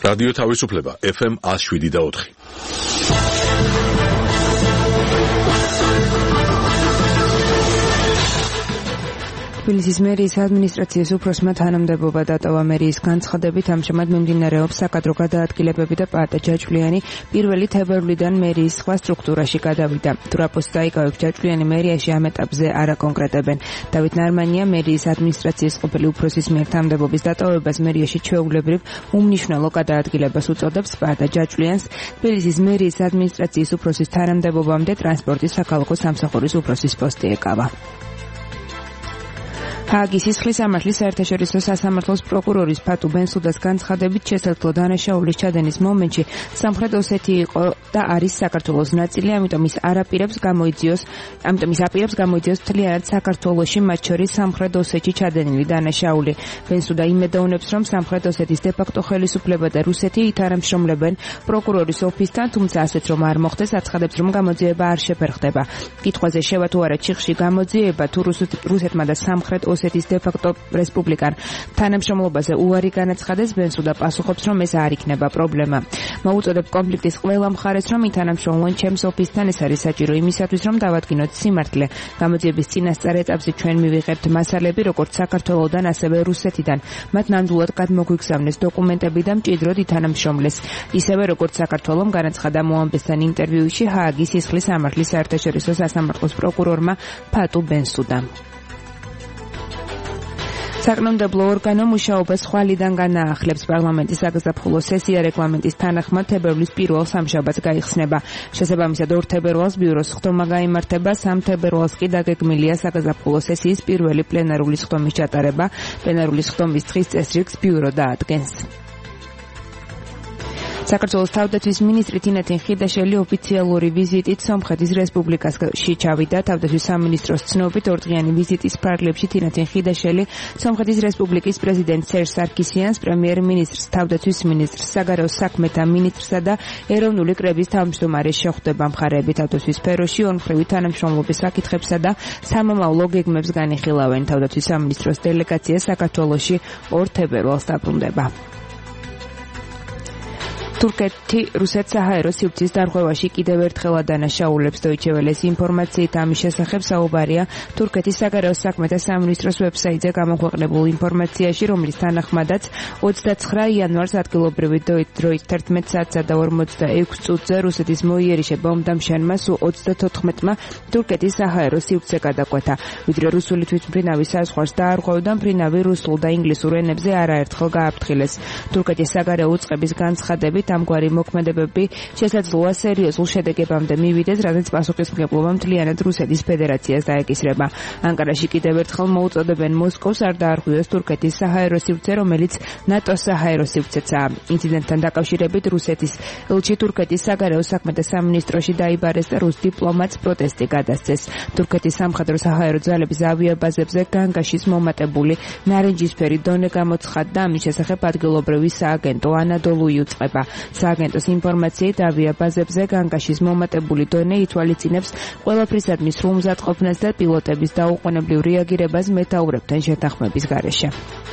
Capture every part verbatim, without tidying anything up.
რადიო თავისუფლება ეფ ემ one oh seven და four. თბილისის მერიის ადმინისტრაციის უფროსმა თანამდებობა დატოვა. მერიის განცხადებით ამჟამად მიმდინარეობს საკადრო გადაადგილებები და პაატა ჯაჭვლიანი პირველი თებერვლიდან მერიის სხვა სტრუქტურაში გადავიდა. თუ რა პოსტს დაიკავებს ჯაჭვლიანი მერიაში ამ ეტაპზე არ აკონკრეტებენ. დავით ნარმანია მერიის ადმინისტრაციის ყოფილი უფროსის მიერ თანამდებობის დატოვებას მერიაში ჩვეულებრივ უმნიშვნელო გადაადგილებას უწოდებს. პაატა ჯაჭვლიანს თბილისის მერიის ადმინისტრაციის უფროსის თანამდებობამდე ტრანსპორტის საქალაქო სამსახურის უფროსის პოსტი ეკავა. ჰააგის სისხლის სამართლის საერთაშორისო სასამართლოს პროკურორის ფატუ ბენსუდას განცხადებით შესაძლო დანაშაულის ჩადენის მომენტში სამხრეთ ოსეთი იყო და არის საქართველოს ნაწილი, ამიტომ ის არაპირებს გამოიძიოს, ამიტომ ის აპირებს გამოიძიოს მთლიანად საქართველოში, მათ შორის სამხრეთ ოსეთში ჩადენილი დანაშაული. ბენსუდა იმედოვნებს, რომ სამხრეთ ოსეთის დე-ფაქტო ხელისუფლება და რუსეთი ითანამშრომლებენ პროკურორის ოფისთან, თუმცა ასეც რომ არ მოხდეს, აცხადებს, რომ გამოძიება არ შეფერხდება. კითხვაზე შევა თუ არა ჩიხში გამოძიება, თუ რუსეთმა და სამხრეთ ოსეთის დე-ფაქტო რესპუბლიკან თანამშრომლობაზე უარი განაცხადეს, ბენსუდა პასუხობს, რომ ეს არ იქნება პრობლემა. მოუწოდებ კონფლიქტის ყველა მხარეს, რომ ითანამშრომლონ ჩემს ოფისთან, ეს არის საჭირო იმისათვის, რომ დავადგინოთ სიმართლე. გამოძიების წინასწარ ეტაპზე ჩვენ მივიღებთ მასალები, როგორც საქართველოდან, ასევე რუსეთიდან. მათ ნამდვილად გადმოგვიგზავნეს დოკუმენტები და მჭიდროდ ითანამშრომლეს. ისევე როგორც საქართველომ განაცხადა მოამბესთან ინტერვიუში ჰააგის სისხლის სამართლის საერთაშორისო სასამართლოს პროკურორმა ფატუ ბენსუდამ. საკანონმდებლო ორგანო მუშაობას ხვალიდან განაახლებს. პარლამენტის საგაზაფხულო სესია რეგლამენტის თანახმად თებერვლის პირველ სამშაბათს გაიხსნება. შესაბამისად ორ თებერვალს ბიუროს ხდომა გაიმართება, სამ თებერვალს კი დაგეგმილია საგაზაფხულო სესიის პირველი პლენარული ხდომის ჩატარება. პლენარული ხდომის დღის წესრიგს ბიურო დაადგენს. საქართველოს თავდაცვის მინისტრი თინათინ ხიდაშელი ოფიციალური ვიზიტით სომხეთის რესპუბლიკაში ჩავიდა. თავდაცვის სამინისტროს ცნობით ორდღიანი ვიზიტის ფარგლებში თინათინ ხიდაშელი სომხეთის რესპუბლიკის პრეზიდენტ სერჟ სარკისიანს, პრემიერ-მინისტრს, თავდაცვის მინისტრს, საგარეო საქმეთა მინისტრსა და ეროვნული კრების თავმჯდომარეს შეხვდება. მხარეები თავდაცვის სფეროში ორმხრივი თანამშრომლობის საკითხებსა და სამომავლო გეგმებს განიხილავენ. თავდაცვის სამინისტროს დელეგაცია საქართველოში ორ თებერვალს დაბრუნდება. თურქეთი რუსეთს საჰაერო სივრცის დარღვევაში კიდევ ერთხელ ადანაშაულებს. დოიჩე ველეს ინფორმაციით ამის შესახებ საუბარია თურქეთის საგარეო საქმეთა სამინისტროს ვებსაიტზე გამოქვეყნებულ ინფორმაციაში, რომლის თანახმადაც ოცდაცხრა იანვარს ადგილობრივი დროით თერთმეტ საათსა და ორმოცდაექვსი წუთზე რუსეთის მოიერიშე ბომბდამშენმა სულ ოცდათოთხმეტმა თურქეთის საჰაერო სივრცე გადაკვეთა. ვიდრე რუსული თვითმფრინავის საზღვარს დაარღვევდა, მფრინავი რუსულ და ინგლისურ ენებზე არაერთხელ გააფრთხილეს. თურქეთის საგარეო უწყების განცხადებით ამგვარი მოქმედებები შესაძლოა სერიოზულ შედეგებამდე მივიდეს, რადგან პასუხისმგებლობა მთლიანად რუსეთის ფედერაციას დაეკისრება. ანკარაში კიდევ ერთხელ მოუწოდებენ მოსკოვს არ დაარღვიოს თურქეთის საჰაერო სივრცე, რომელიც ნატოს საჰაერო სივრცეცაა. ინციდენტთან დაკავშირებით რუსეთის ელჩი თურქეთის საგარეო საქმეთა სამინისტროში დაიბარეს და რუს დიპლომატს პროტესტი გადასცეს. თურქეთის სამხედრო საჰაერო ძალების ავიაბაზებზე განგაშის მომატებული ნარინჯისფერი დონე გამოცხადდა. ამის შესახებ ადგილობრივი სააგენტო ანადოლუ იუწყება. სააგენტოს ინფორმაციით ავიაბაზებზე განგაშის მომატებული დონე ითვალისწინებს ყველაფრისადმი სრულ მზადყოფნას და პილოტების დაუყოვნებლივ რეაგირებას მეთაურებთან შეთანხმების გარეშე.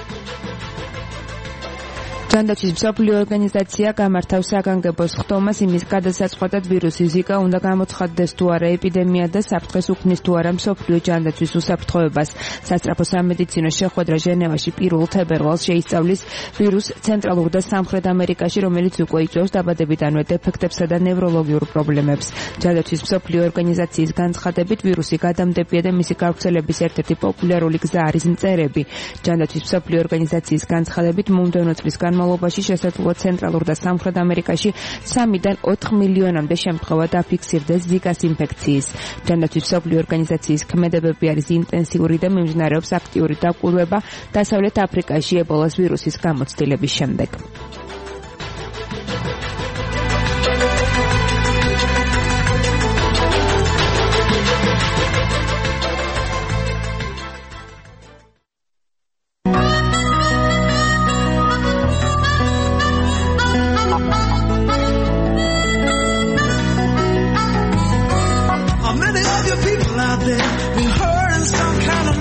ჯანდაცვის მსოფლიო ორგანიზაცია გამართავს საგანგებოს ხდომას იმის გადასაწყვეტად ვირუსი ზიკა უნდა გამოცხადდეს თუ არა ეპიდემია და საფრთხეს უქმნის თუ არა მსოფლიო ჯანდაცვის უსაფრთხოებას. სასწრაფო სამედიცინო შეხვედრა ჟენევაში პირველ თებერვალს შეისწავლის ვირუს ცენტრალურ და სამხრეთ ამერიკაში, რომელიც უკვე იწვევს დაბადებიდანვე დეფექტებსა და ნევროლოგიურ პრობლემებს. ჯანდაცვის მსოფლიო ორგანიზაციის განცხადებით ვირუსი გადამდებია და მისი გავრცელების ერთ-ერთი პოპულარული გზა არის მწერები. ჯანდაცვის მსოფლიო ორგანიზაციის განცხადებით მომდევნო წლის განმავლობაში შესაძლოა ცენტრალურ და სამხრეთ ამერიკაში სამიდან ოთხ მილიონამდე შემთხვევა დაფიქსირდეს ზიკას ინფექციის. ჯანდაცვის მსოფლიო ორგანიზაციის ქმედებები არის ინტენსიური და მიმდინარეობს აქტიური დაკვირვება დასავლეთ აფრიკაში ებოლას ვირუსის გამოცდილების შემდეგ.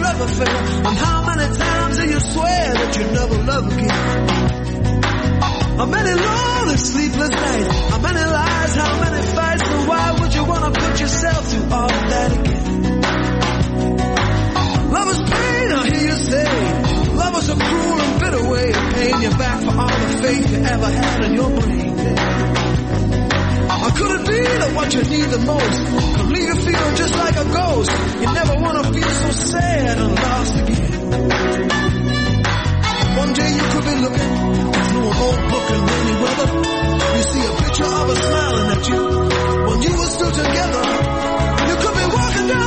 And how many times do you swear that you never love again? How many lonely sleepless nights? How many lies? How many fights? And why would you wanna put yourself through all of that again? Love is pain, I hear you say. Love is a cruel and bitter way of paying you back for all the faith you ever had in your brain. Or could it be that what you need the most could leave you feeling just like a ghost? You never wanna feel so sad and lost again. One day you could be looking through an old book in rainy weather. You see a picture of her smiling at you when you were still together. You could be walking down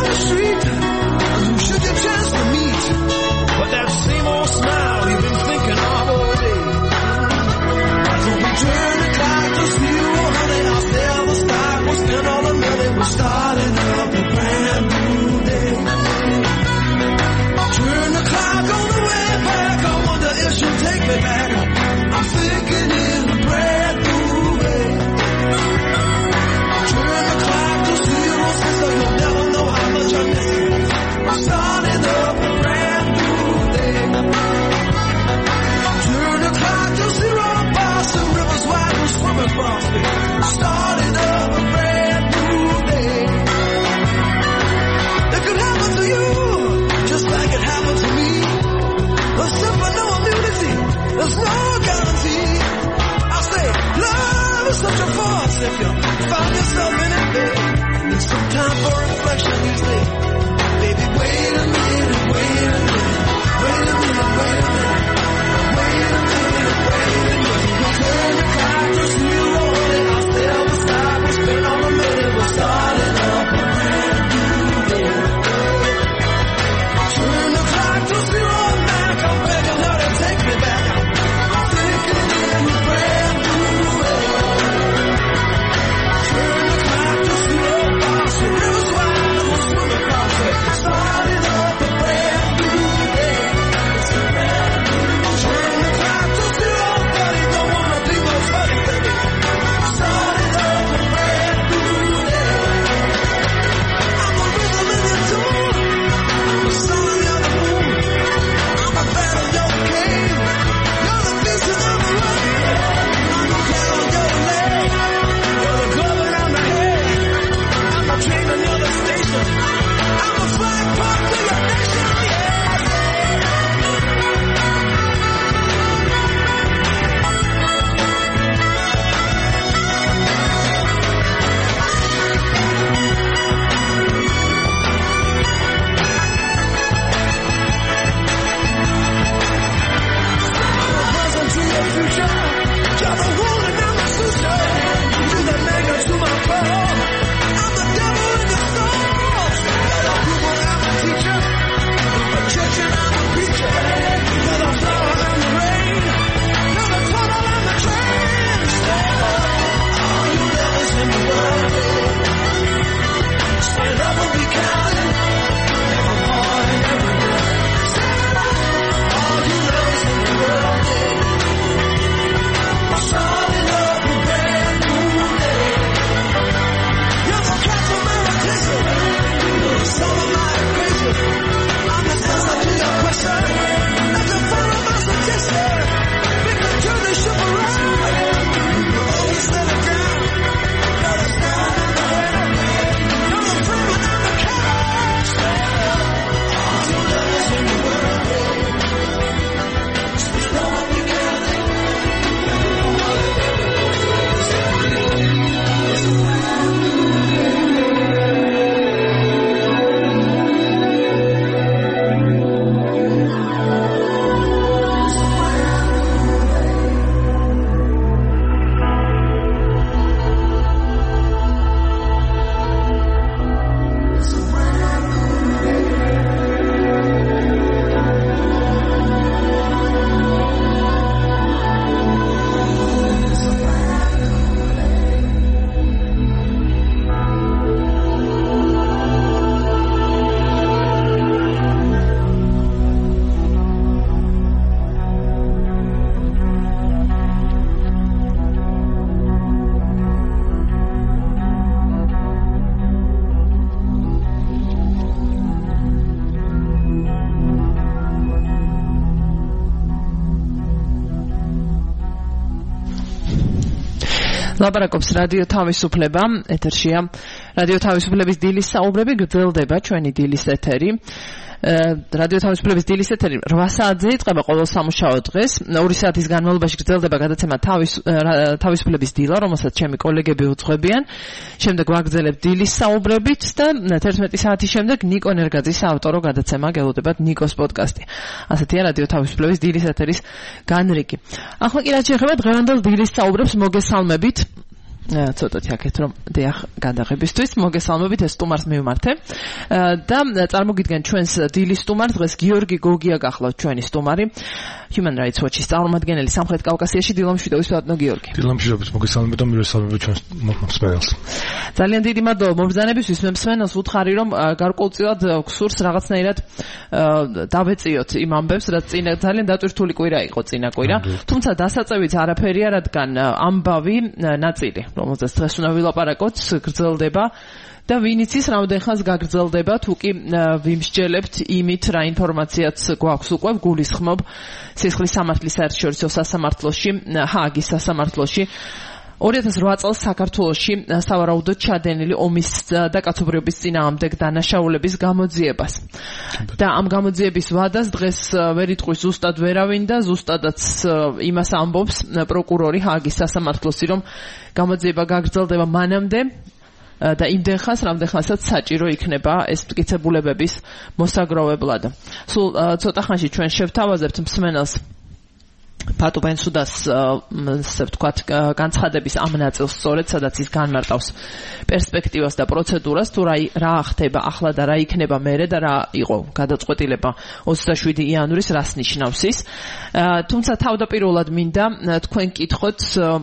ლაპარაკობს რადიო თავისუფლება, ეთერშია რადიო თავისუფლების დილის საუბრები, გრძელდება ჩვენი დილის ეთერი. რადიო თავისუფლების დილის ეთერი რვა საათზე იწყება ყოველ სამუშაო დღეს. ორი საათის განმავლობაში გრძელდება გადაცემა თავისუფლების დილა, რომელსაც ჩემი კოლეგები უძღვებიან. შემდეგ ვაგრძელებ დილის საუბრებით და თერთმეტი საათის შემდეგ ნიკო ნერგაძის საავტორო გადაცემა გელოდებათ ნიკოს პოდკასტი. ასეთია რადიო თავისუფლების დილის ეთერის განრიგი. ახლა კი რაც შეეხება დღევანდელ დილის საუბრებს მოგესალმებით. ცოტათი აქეთ რომ დიახ გადაღებისთვის მოგესალმებით ეს სტუმარს მივმართე და წარმოგიდგენ ჩვენს დილის სტუმარს დღეს გიორგი გოგია გახლავთ ჩვენი სტუმარი Human Rights Watch-ის წარმომადგენელი სამხრეთ კავკასიაში დილა მშვიდობის პატონო გიორგი. დილა მშვიდობის მოგესალმებით და მივესალმებით ჩვენს მსმენელს. ძალიან დიდი მადლობა მომბრძანებისთვის მე მსმენელს ვუთხარი რომ გარკვეულწილად გსურს რაღაცნაირად დავეწიოთ იმ ამბებს რაც წინა ძალიან დატვირთული კვირა იყო წინა კვირა თუმცა დასაწევიც არაფერია რადგან ამბავი ნაწილი რომელზეც დღეს უნდა ვილაპარაკოთ გრძელდება და ვინც ის რამდენ ხანს გაგრძელდება თუ კი ვიმსჯელებთ იმით რა ინფორმაციაც გვაქვს უკვე გულისხმობ სისხლის სამართლის საერთაშორისო სასამართლოში ჰააგის სასამართლოში ორი ათას რვა წელს საქართველოში სავარაუდოდ ჩადენილი ომის და კაცობრიობის წინააღმდეგ დანაშაულების გამოძიებას. და ამ გამოძიების ვადას დღეს ვერ იტყვის ზუსტად ვერავინ და ზუსტადაც იმას ამბობს პროკურორი ჰააგის სასამართლოსი რომ გამოძიება გაგრძელდება მანამდე და იმდენ ხანს რამდენ ხანსაც საჭირო იქნება ეს მტკიცებულებების მოსაგროვებლად. სულ ცოტა ხანში ჩვენ შევთავაზებთ მსმენელს ფატო ბენსუდას ასე ვთქვათ განცხადების ამ ნაწილს სწორედ სადაც ის განმარტავს პერსპექტივას და პროცედურას თუ რა ხდება ახლა და რა იქნება მერე და რა იყო გადაწყვეტილება ოცდაშვიდი იანვრის რას ნიშნავს ის თუმცა თავდაპირველად მინდა თქვენ კითხოთ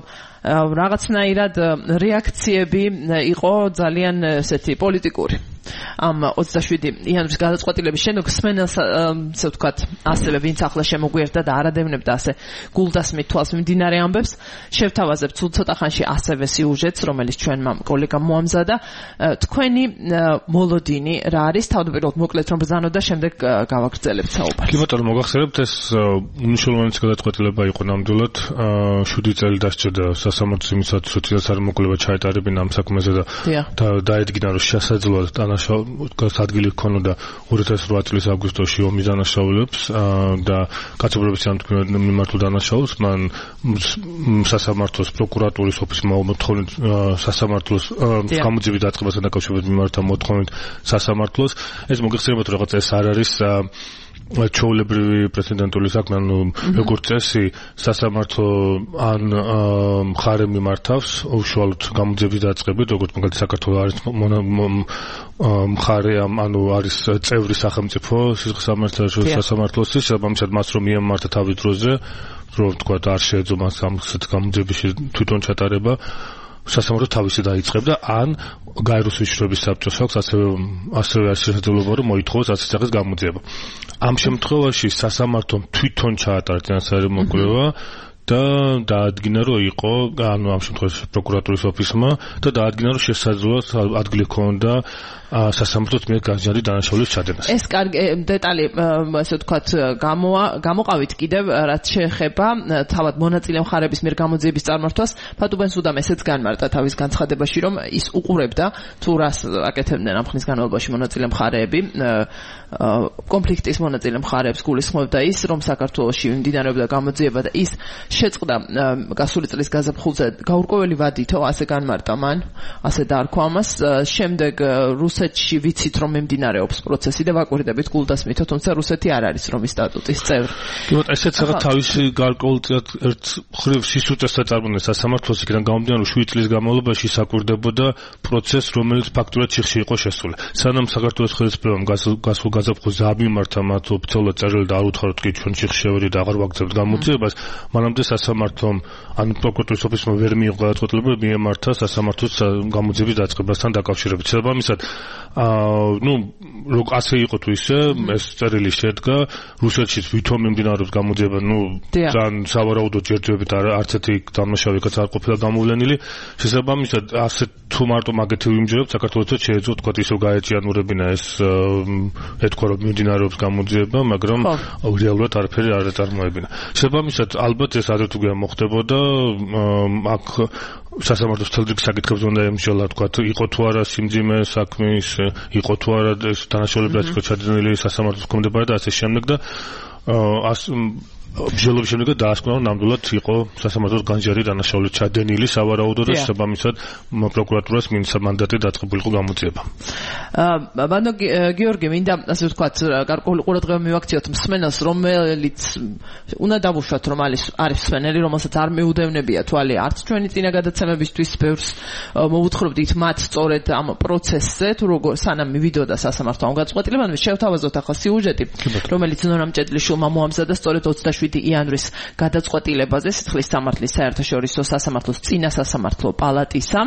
რაღაცნაირად რეაქციები იყო ძალიან ესეთი პოლიტიკური ამ ოცდაშვიდი იანვრის გადაწყვეტილების შემდეგ სმენელს ასე ვთქვათ ასევე ვინც ახლა შემოგვიერთდა და არადევნებდა ასე გულდასმით თვალს მიმდინარე ამბებს შევთავაზებთ სულ ცოტა ხანში ასევე სიუჟეტს რომელიც ჩვენმა კოლეგამ მოამზადა თქვენი მოლოდინი რა არის თავდაპირველად მოკლედ რომ ბრძანოთ და შემდეგ გავაგრძელებთ საუბარს. კი ბატონო მოგახსენებთ ეს უნიშნულოვანი გადაწყვეტილება იყო ნამდვილად შვიდი წელი დასჭირდა სასამართლოს იმისათვის რომ წინასწარმოკლება ჩაეტარებინა ამ საქმეზე და დაედგინა რომ შესაძლოა ადგილი ჰქონოდა ორი ათას რვა წლის აგვისტოში ომის დანაშაულებს და კაცობრიობის წინააღმდეგ მიმართულ დანაშაულს მან სასამართლოს პროკურატურის ოფისმა მოთხოვნით სასამართლოს გამოძიების დაწყებასთან დაკავშირებით მიმართა მოთხოვნით სასამართლოს ეს მოგეხსენებათ რომ რაღაც ეს არ არის ჩვეულებრივი პრეცედენტული საქმე, ანუ როგორც წესი, სასამართლო ან მხარე მიმართავს უშუალოდ გამოძიების დაწყებით, როგორც მაგალითად საქართველოს არის მხარე, ანუ არის წევრი სახელმწიფო სისხლისამართლოს სასამართლოსი, შესაბამისად მას რომ მიემართა თავის დროზე, რომ თქვა არ შეეძლო მას ამხსეთ გამოძიების თვითონ ჩატარება სასამართლო თავისი დაიწყებდა ან გაეროს უშიშროების საბჭოს აქვს ასევე ასევე არის შესაძლებლობა რომ მოითხოვოს ასეთ სახის გამოძიება. ამ შემთხვევაში სასამართლომ თვითონ ჩაატარა წინასწარმოკლება და დაადგინა რომ იყო ანუ ამ შემთხვევაში პროკურატურის ოფისმა და დაადგინა რომ შესაძლოა ადგილი ჰქონდა სასამართლოს მიერ გაზიარების დანაშაულის ჩადენას. ეს კარგი დეტალი ასე ვთქვათ გამოყავით კიდევ რაც შეეხება თავად მონაწილე მხარების მიერ გამოძიების წარმართვას ფატო ბენსუდამ ესეც განმარტა თავის განცხადებაში რომ ის უყურებდა თუ რას აკეთებდნენ ამ ხნის განმავლობაში მონაწილე მხარეები კონფლიქტის მონაწილე მხარეებს გულისხმობდა ის რომ საქართველოში მიმდინარეობდა გამოძიება და ის შეწყდა გასული წლის გაზაფხულზე გაურკვეველი ვადითო ასე განმარტა მან ასე დაარქვა ამას შემდეგ რუსეთში ვიცით რომ მიმდინარეობს პროცესი და ვაკვირდებით გულდასმითო თუმცა რუსეთი არ არის რომის სტატუტის წევრი. კი ესეც რაღაც თავისი გარკვეულწილად ერთ მხრივ სისუსტეს აწარმოებს სასამართლოს იქიდან გამომდინარე რომ შვიდი წლის განმავლობაში საკვირდებოდა პროცესს რომელიც ფაქტურად ჩიხში იყო შესული. სანამ საქართველოს ხელისუფლებამ გასულ გაზაფხულზე არ მიმართა მათ ოფიციალურად წერილი და არ უთხრათ კი ჩვენ ჩიხში შევედით და აღარ ვაგრძელებთ გამოძიებას მანამდე სასამართლომ ან პროკურატურის ოფისმა ვერ მიიღო გადაწყვეტილება მიემართა სასამართლოს გამოძიების დაწყებასთან დაკავშირებით. შესაბამისად აა ნუ რო ასე იყო თუ ისე ეს წერილი შედგა რუსეთში თვითონ მიმდინარეობს გამოძიება ნუ ძალიან სავარაუდო ჯერჯერობით არც ერთი დამნაშავეც არ ყოფილა გამოვლენილი შესაბამისად ასე თუ მარტო მაგეთი ვიმჯერებთ საქართველოსაც შეეძლო თქვა ისე გაეჭიანურებინა ეს ეთქვა რომ მიმდინარეობს გამოძიება მაგრამ რეალურად არაფერი არ აწარმოებინა შესაბამისად ალბათ ეს ადრე თუ გემ მოხდებოდა აქ სასამართლოს თელრიგ საკითხებზე უნდა ემსჯელა, თქვა, იყო თუ არა სიმძიმე საქმის, იყო თუ არა დანაშაულებრივ ჩადენილი სასამართლოს ჰქონდება და ასე შემდეგ და ბრძოლების შემდეგ დაასკვნა, რომ ნამდვილად იყო სასამართლოს განჯარი დანაშაულით ჩადენილი სავარაუდო და შესაბამისად პროკურატურას მინიცა მანდატი დაწყებულიყო გამოძიება. ბანო გიორგი, მინდა ასე ვთქვათ, გარკვეული ყურადღება მივაქციოთ მსმენელს, რომელიც უნდა დავუშვათ, რომ არის მსმენელი, რომელსაც არ მიუდევნებია თვალი არც ჩვენი წინა გადაცემებისთვის, ბევრს მოვუთხრობდით მათ სწორედ ამ პროცესზე, თუ როგორ სანამ მივიდოდა სასამართლო ამ გადაწყვეტილებამ, შევთავაზოთ ახლა სიუჟეტი, რომელიც ნორამ ჭედლიშვილმა მოამზადა სწორედ ოცდაშვიდი იანვრის გადაწყვეტილებაზე სიცხლის სამართლის საერთაშორისო სასამართლოს წინა სასამართლო პალატისა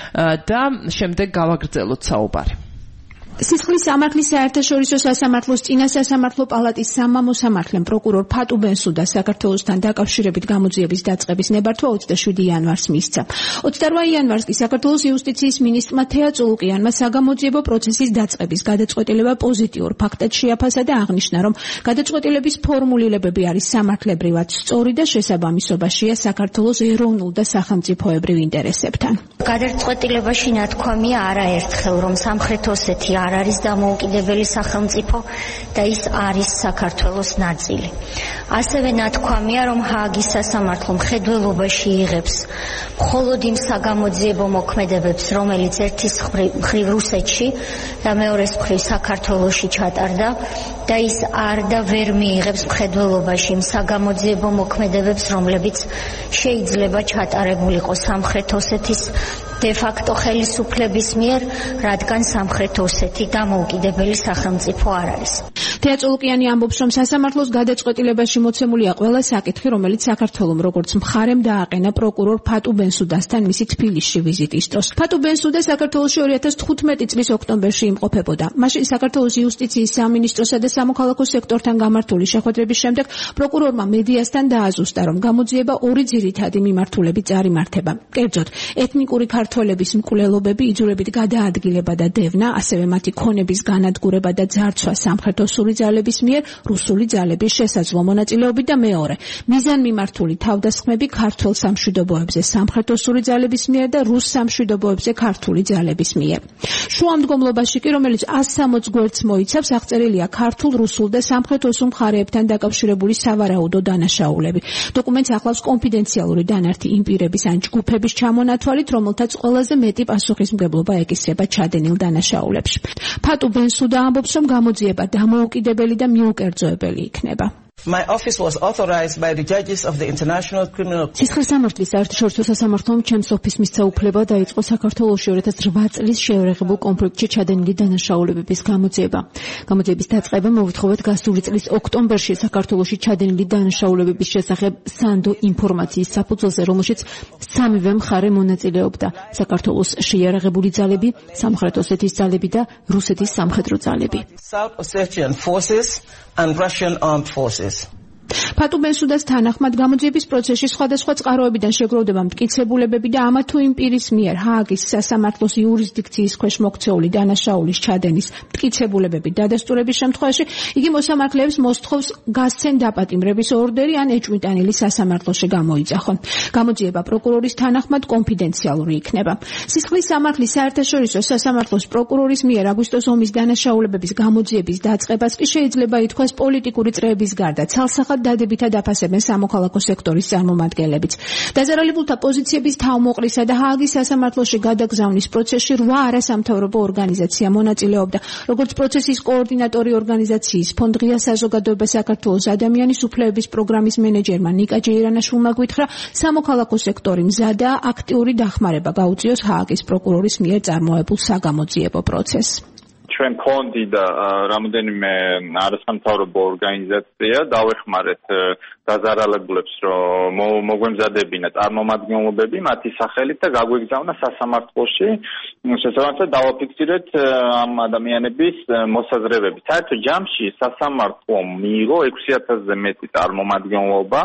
და შემდეგ გავაგრძელოთ საუბარი. სიცხლის სამართლის საერთაშორისო სასამართლოს წინა სასამართლო პალატის სამმამო სამართლემ პროკურორ ფატუ ბენსუდას საქართველოსთან დაკავშირებით გამოძიების დაწყების ნებართვა ოცდაშვიდი იანვარს მისცა. ოცდაორ იანვარს კი საქართველოს იუსტიციის მინისტრმა თეა წულუკიანმა საგამოძიებო პროცესის დაწყების გადაწყვეტილება პოზიტიურ ფაქტად შეაფასა და აღნიშნა, რომ გადაწყვეტილების ფორმულირებები არის სამართლებრივად სწორი და შესაბამისობაშია საქართველოს ეროვნულ და სახელმწიფოებრივ ინტერესებთან. გადაწყვეტილებაში ნათქვამია არაერთხელ, რომ სამხრეთ ოსეთი არ არის დამოუკიდებელი სახელმწიფო და ის არის საქართველოს ნაწილი. ასევე ნათქვამია, რომ ჰააგის სასამართლო მხედველობაში იღებს მხოლოდ იმ საგამოძიებო მოქმედებებს, რომელიც ერთის მხრივ რუსეთში და მეორეს მხრივ საქართველოში ჩატარდა და ის არ და ვერ მიიღებს მხედველობაში იმ საგამოძიებო მოქმედებებს, რომლებიც შეიძლება ჩატარებულიყო სამხრეთ ოსეთის დე-ფაქტო ხელისუფლების მიერ, რადგან სამხრეთ ოსეთი დამოუკიდებელი სახელმწიფო არ არის. თეა წულუკიანი ამბობს, რომ სასამართლოს გადაწყვეტილებაში მოცემულია ყველა საკითხი, რომელიც საქართველომ როგორც მხარემ დააყენა პროკურორ ფატუ ბენსუდასთან მისი თბილისში ვიზიტის დროს. ფატუ ბენსუდა საქართველოში ორი ათას თხუთმეტი წლის ოქტომბერში იმყოფებოდა. მაშინ საქართველოს იუსტიციის სამინისტროსა და სამოქალაქო სექტორთან გამართული შეხვედრების შემდეგ პროკურორმა მედიასთან დააზუსტა, რომ გამოძიება ორი ძირითადი მიმართულებით წარიმართება. კერძოდ, ეთნიკური ქართველების მკვლელობები, იძულებით გადაადგილება და დევნა, ასევე მათი ქონების განადგურება და ძარცვა სამხრეთოსური ძალების მიერ რუსული ძალების შესაძლო მონაწილეობით და მეორე, მიზანმიმართული თავდასხმები ქართულ სამშვიდობოებზე სამხრეთოსური ძალების მიერ და რუს სამშვიდობოებზე ქართული ძალების მიერ. შუამდგომლობაში კი, რომელიც ასი სამოცი გვერდს მოიცავს, აღწერილია ქართულ, რუსულ და სამხრეთოსურ მხარეებთან დაკავშირებული სავარაუდო დანაშაულები. დოკუმენტს ახლავს კონფიდენციალური დანართი იმ პირების ან ჯგუფების ჩამონათვალით, რომელთაც ყველაზე მეტი პასუხისმგებლობა ეკისრება ჩადენილ დანაშაულებში. ფატუ ბენსუდა ამბობს, რომ გამოძიება დამოუკიდებელი და მიუკერძოებელი იქნება. My office was authorized by the judges of the International Criminal Court. სიცხლის სამართლის საერთაშორისო სასამართლომ ჩემს ოფისს მისცა უფლება დაიწყო საქართველოში ორი ათას ოთხ წლის შეერაღებულ კონფლიქტში ჩადენილი დანაშაულებების გამოძიება. გამოძიების დაწყება მოვითხოვეთ გასული წლის ოქტომბერში საქართველოში ჩადენილი დანაშაულებების შესახებ სანდო ინფორმაციის საფუძველზე, რომელშიც სამივე მხარე მონაწილეობდა: საქართველოს შეერაღებული ძალები, სამხრეთ ოსეთის ძალები და რუსეთის სამხედრო ძალები. South Ossetian forces and Russian armed forces. ფატუ ბენსუდას თანახმად გამოძიების პროცესში სხვადასხვა წყაროებიდან შეგროვდება მტკიცებულებები და ამა თუ იმ პირის მიერ ჰააგის სასამართლოს იურისდიქციის ქვეშ მოქცეული დანაშაულის ჩადენის მტკიცებულებები დადასტურების შემთხვევაში იგი მოსამართლეებს მოსთხოვს გასცენ დაპატიმრების ორდერი ან ეჭვმიტანილი სასამართლოში გამოიძახონ. გამოძიება პროკურორის თანახმად კონფიდენციალური იქნება. სისხლის სამართლის საერთაშორისო სასამართლოს პროკურორის მიერ აგვისტოს ომის დანაშაულებების გამოძიების დაწყებას კი შეიძლება ითქვას პოლიტიკური წრეების გარდა ცალსახად დადებითად დაფასებენ სამოქალაქო სექტორის წარმომადგენლებიც. დაზარალებულთა პოზიციების თავმოყრისა და ჰააგის სასამართლოში გადაგზავნის პროცესში რვა არასამთავრობო ორგანიზაცია მონაწილეობდა, როგორც პროცესის კოორდინატორი ორგანიზაციის ფონდ ღია საზოგადოება საქართველოს ადამიანის უფლებების პროგრამის მენეჯერმა ნიკა ჯეირანაშვილმა გვითხრა, სამოქალაქო სექტორი მზადაა აქტიური დახმარება გაუწიოს ჰააგის პროკურორის მიერ წარმოებულ საგამოძიებო პროცესს. ჩვენ ფონდი და რამოდენიმე არასამთავრობო ორგანიზაცია დავეხმარეთ დაზარალებულებს, რომ მოგვემზადებინა წარმომადგენლობები მათი სახელით და გაგვიგზავნა სასამართლოში. შესაბამისად დავაფიქსირეთ ამ ადამიანების მოსაზრებები. საერთო ჯამში სასამართლომ მიიღო ექვსი ათასზე მეტი წარმომადგენლობა,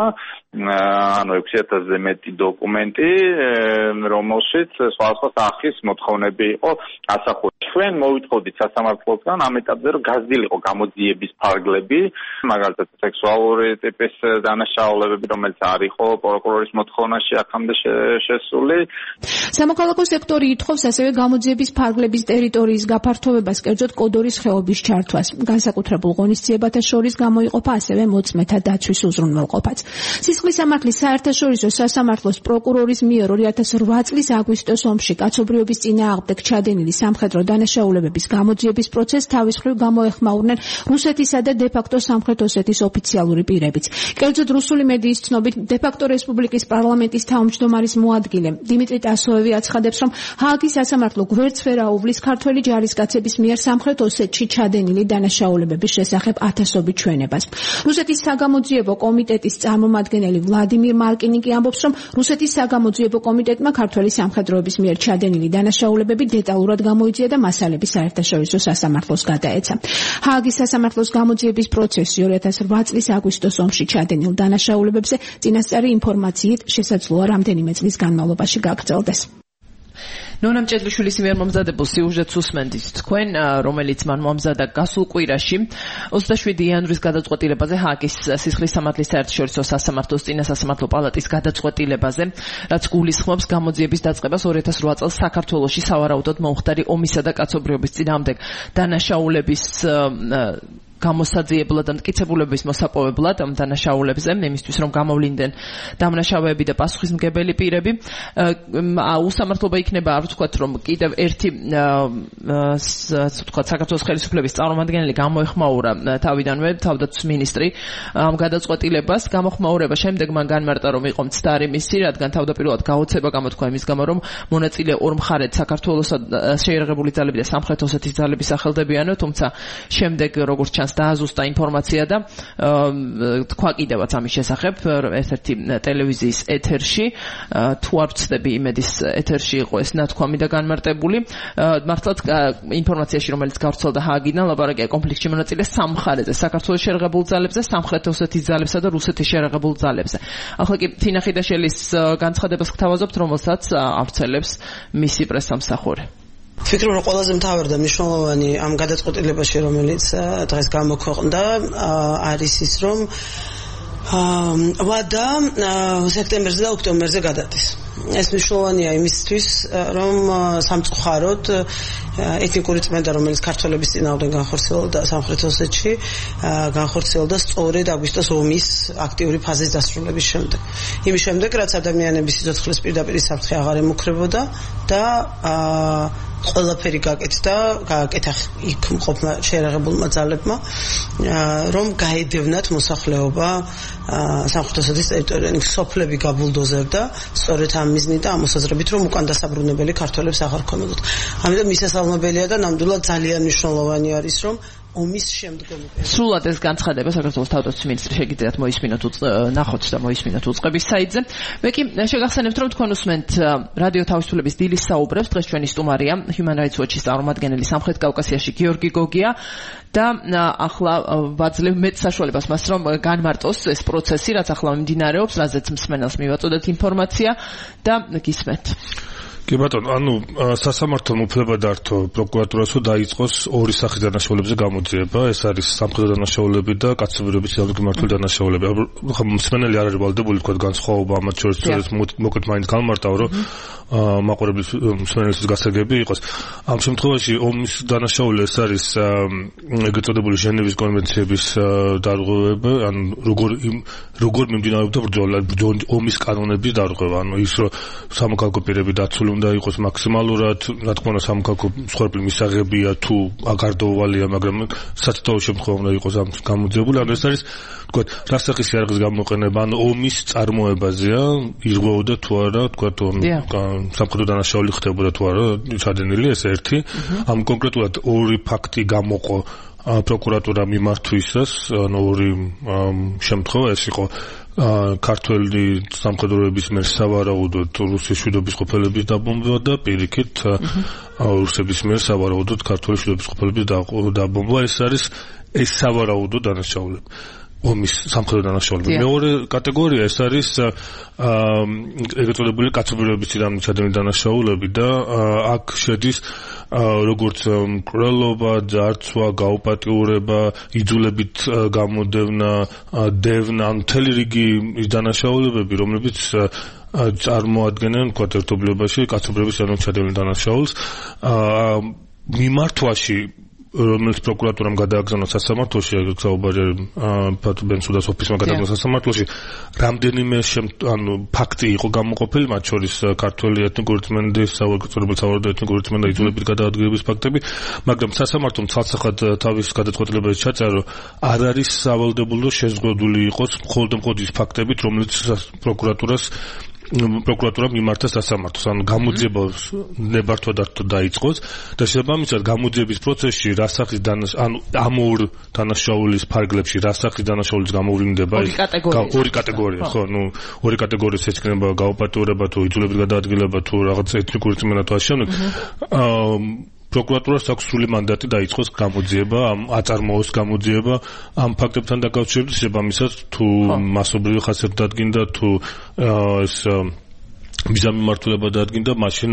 ანუ ექვსი ათასზე მეტი დოკუმენტი, რომელშიც სხვადასხვა სახის მოთხოვნები იყო ასახული. ჩვენ მოვიტყოდით სასამართლოსგან ამ ეტაპზე, რომ გაზრდილიყო გამოძიების ფარგლები, მაგალითად სექსუალური ტიპის დანაშაულებები, რომელიც არ იყო პროკურორის მოთხოვნაში აქამდე შესული. სამოქალაქო სექტორი ითხოვს ასევე გამოძიების ფარგლების ტერიტორიის გაფართოვებას, კერძოდ კოდორის ხეობის ჩართვას. განსაკუთრებულ ღონისძიებათა შორის გამოიყოფა ასევე მოწმეთა დაცვის უზრუნველყოფაც. სისხლის სამართლის საერთაშორისო სასამართლოს პროკურორის მიერ ორი ათას რვა წლის აგვისტოს ომში კაცობრიობის წინააღმდეგ ჩადენილი სამხედრო დანაშაულებების გამოძიების პროცესს თავის მხრივ გამოეხმაურნენ რუსეთისა და დე-ფაქტო სამხრეთ ოსეთის ოფიციალური პირებიც. კერძოდ რუსული მედიის ცნობით დე-ფაქტო რესპუბლიკის პარლამენტის თავმჯდომარის მოადგილე დიმიტრი ტასოევი აცხადებს, რომ ჰააგის სასამართლო გვერდს ვერ აუვლის ქართველი ჯარისკაცების მიერ სამხრეთ ოსეთში ჩადენილი დანაშაულებების შესახებ ათასობით ჩვენებას. რუსეთის საგამოძიებო კომიტეტის წარმომადგენელი ვლადიმირ მარკინიკი ამბობს, რომ რუსეთის საგამოძიებო კომიტეტმა ქართველი სამხედროების მიერ ჩადენილი დანაშაულებები დეტალურად გამოიწვია და მასალები საერთაშორისო სასამართლოს გადაეცა. ჰააგის სასამართლოს გამოძიების პროცესი ორი ათას რვა წლის აგვისტოს ომში ჩადენილ დანაშაულებებზე წინასწარი ინფორმაციით შესაძლოა რამდენიმე წლის განმავლობაში გაგრძელდეს. ნონა მჭედლიშვილის მიერ მომზადებულ სიუჟეტს უსმენთ თქვენ, რომელიც მან მომზადა გასულ კვირაში ოცდაშვიდი იანვრის გადაწყვეტილებაზე ჰააგის სისხლის სამართლის საერთაშორისო სასამართლოს წინა სასამართლო პალატის გადაწყვეტილებაზე, რაც გულისხმობს გამოძიების დაწყებას ორი ათას რვა წელს საქართველოში სავარაუდოდ მომხდარი ომისა და კაცობრიობის წინააღმდეგ დანაშაულების გამოსაძიებლად და მტკიცებულების მოსაპოვებლად ამ დანაშაულებზე, იმისთვის რომ გამოვლინდნენ დამნაშავეები და პასუხისმგებელი პირები. უსამართლობა იქნება, არ ვთქვათ, რომ კიდევ ერთი ვთქვათ საქართველოს ხელისუფლების წარმომადგენელი გამოეხმაურა თავიდანვე თავდაცვის მინისტრი ამ გადაწყვეტილებას. გამოხმაურება შემდეგ მან განმარტა, რომ იყო მცდარი მისი, რადგან თავდაპირველად გაოცება გამოთქვა იმის გამო, რომ მონაწილე ორ მხარეთ საქართველოსა შეიარაღებული ძალები და სამხრეთ ოსეთის ძალები სახელდებიანო, თუმცა შემდეგ როგორც ჩანს დააზუსტა ინფორმაცია და თქვა კიდევაც ამის შესახებ ერთ-ერთი ტელევიზიის ეთერში, თუ არ ვცდები იმედის ეთერში იყო ეს ნათქვამი და განმარტებული. მართლაც ინფორმაციაში, რომელიც გავრცელდა ჰააგიდან, ლაპარაკია კონფლიქტში მონაწილე სამ მხარეზე, საქართველოს შეიარაღებულ ძალებზე, სამხრეთ ოსეთის ძალებსა და რუსეთის შეიარაღებულ ძალებზე. ახლა კი თინა ხიდაშელის განცხადებას გთავაზობთ, რომელსაც ავრცელებს მისი პრესსამსახური. ვფიქრობ, რომ ყველაზე მთავარი და მნიშვნელოვანი ამ გადაწყვეტილებაში, რომელიც დღეს გამოქვეყნდა, არის ის, რომ ვადა სექტემბერზე და ოქტომბერზე გადადის. ეს მნიშვნელოვანია იმისთვის, რომ სამწუხაროდ ეთნიკური წმენდა, რომელიც ქართველების წინააღმდეგ განხორციელდა სამხრეთ ოსეთში, განხორციელდა სწორედ აგვისტოს ომის აქტიური ფაზის დასრულების შემდეგ. იმის შემდეგ, რაც ადამიანების სიცოცხლის პირდაპირ საფრთხე აღარ ემუქრებოდა და ყველაფერი გაკეთდა, გააკეთა იქ მყოფმა შეიარაღებულმა ძალებმა, რომ გაედევნათ მოსახლეობა სამხრეთ ოსეთის ტერიტორიაზე. სოფლები გაბულდოზერდა სწორედ ამ მიზნით და ამ მოსაზრებით, რომ უკან დასაბრუნებელი ქართველებს აღარ ქონოდათ. ამიტომ მისასალმებელია და ნამდვილად ძალიან მნიშვნელოვანი არის, რომ ომის შემდგომ სრულად ეს განცხადება საქართველოს თავდაცვის მინისტრი შეგიძლიათ მოისმინოთ, ნახოთ და მოისმინოთ უწყების საიტზე. მე კი შეგახსენებთ, რომ თქვენ უსმენთ რადიო თავისუფლების დილის საუბრებს. დღეს ჩვენი სტუმარია Human Rights Watch-ის წარმომადგენელი სამხრეთ კავკასიაში გიორგი გოგია და ახლა ვაძლევ მეც საშუალებას მას, რომ განმარტოს ეს პროცესი, რაც ახლა მიმდინარეობს, რაზეც მსმენელს მივაწოდეთ ინფორმაცია და გისმენთ. კი ბატონო, ანუ სასამართლომ უფლება დართო პროკურატურას, რომ დაიწყოს ორი სახის დანაშაულებზე გამოძიება. ეს არის სამხედრო დანაშაულები და კაცობრიობის წინააღმდეგ მართული დანაშაულები. ხა მსმენელი არ არის ვალდებული თქვა განსხვავება ამათ შორის, მოკლედ მაინც გამარტავ, რომ მაყურებლის მსმენელისთვის გასაგები იყოს. ამ შემთხვევაში ომის დანაშაული ეს არის ეგრეთ წოდებული ჟენევის კონვენციების დარღვევა, ანუ როგორ როგორ მიმდინარეობდა ბრძოლა, ომის კანონების დარღვევა. ანუ ის რომ სამოქალაქო პირები დაცული უნდა იყოს მაქსიმალურად, რა თქმა უნდა სამოქალაქო მსხვერპლი მისაღებია თუ აგარდოვალია, მაგრამ სათითაო შემთხვევა უნდა იყოს ამ გამოძიებული. ანუ ეს არის თქვა რა სახის იარაღის გამოყენება, ანუ ომის წარმოებაზეა, ირღვეოდა თუ არა, თქვა სამხედრო დანაშაული ხდებოდა თუ არა ჩადენილი, ეს ერთი. ამ კონკრეტულად ორი ფაქტი გამოყო პროკურატურა მიმართვისას, ანუ ორი შემთხვევა ეს იყო ქართველი სამხედროების მიერ სავარაუდოდ რუსეთის მშვიდობის ყოფილების დაბომბვა და პირიქით რუსების მიერ სავარაუდოდ ქართველი მშვიდობის ყოფილების დაბომბვა. ეს არის ეს სავარაუდო დანაშაულები. ომის სამხედრო დანაშაულები. მეორე კატეგორია ეს არის ეგრეთ წოდებული კაცობრიობის წინააღმდეგ ჩადენილი დანაშაულები და აქ შედის როგორც მკვლელობა, ძარცვა, გაუპატიურება, იძულებით გამოდევნა, დევნა, მთელი რიგი ის დანაშაულებები, რომლებიც წარმოადგენენ თქვათ ერთობლიობაში კაცობრიობის წინააღმდეგ ჩადენილ დანაშაულს. მიმართვაში რომელიც პროკურატურამ გადააგზავნა სასამართლოში, საუბარია ფატუ ბენსუდას ოფისმა გადააგზავნა სასამართლოში, რამდენიმე ანუ ფაქტი იყო გამოყოფილი, მათ შორის ქართველი ეთნიკური წმენდის, სავალდებულო ეთნიკური წმენდა იძულებით გადაადგილების ფაქტები, მაგრამ სასამართლომ ცალსახად თავის გადაწყვეტილებაში ჩაწერა, რომ არ არის სავალდებულო შეზღუდული იყოს მხოლოდ მხოლოდ ის ფაქტებით, რომელიც პროკურატურას პროკურატურამ მიმართა სასამართლოს, ანუ გამოძიება ნებართვა დაიწყოს და შესაბამისად გამოძიების პროცესში რა სახის ანუ ამ ორ დანაშაულის ფარგლებში რა სახის დანაშაულის გამოვლინდება ორი კატეგორია, ხო, ну ორი კატეგორიის ეცქნება გაუპატიურება თუ იძულებით გადაადგილება თუ რაღაც ეთნიკური წმენდა თუ ასე შემდეგ. პროკურატურას აქვს სრული მანდატი დაიწყოს გამოძიება, ამ აწარმოოს გამოძიება ამ ფაქტებთან დაკავშირებით, შესაბამისად თუ მასობრივი ხასიათი დადგინდა თუ ეს მიზანი მმართველობა დადგინდა, მაშინ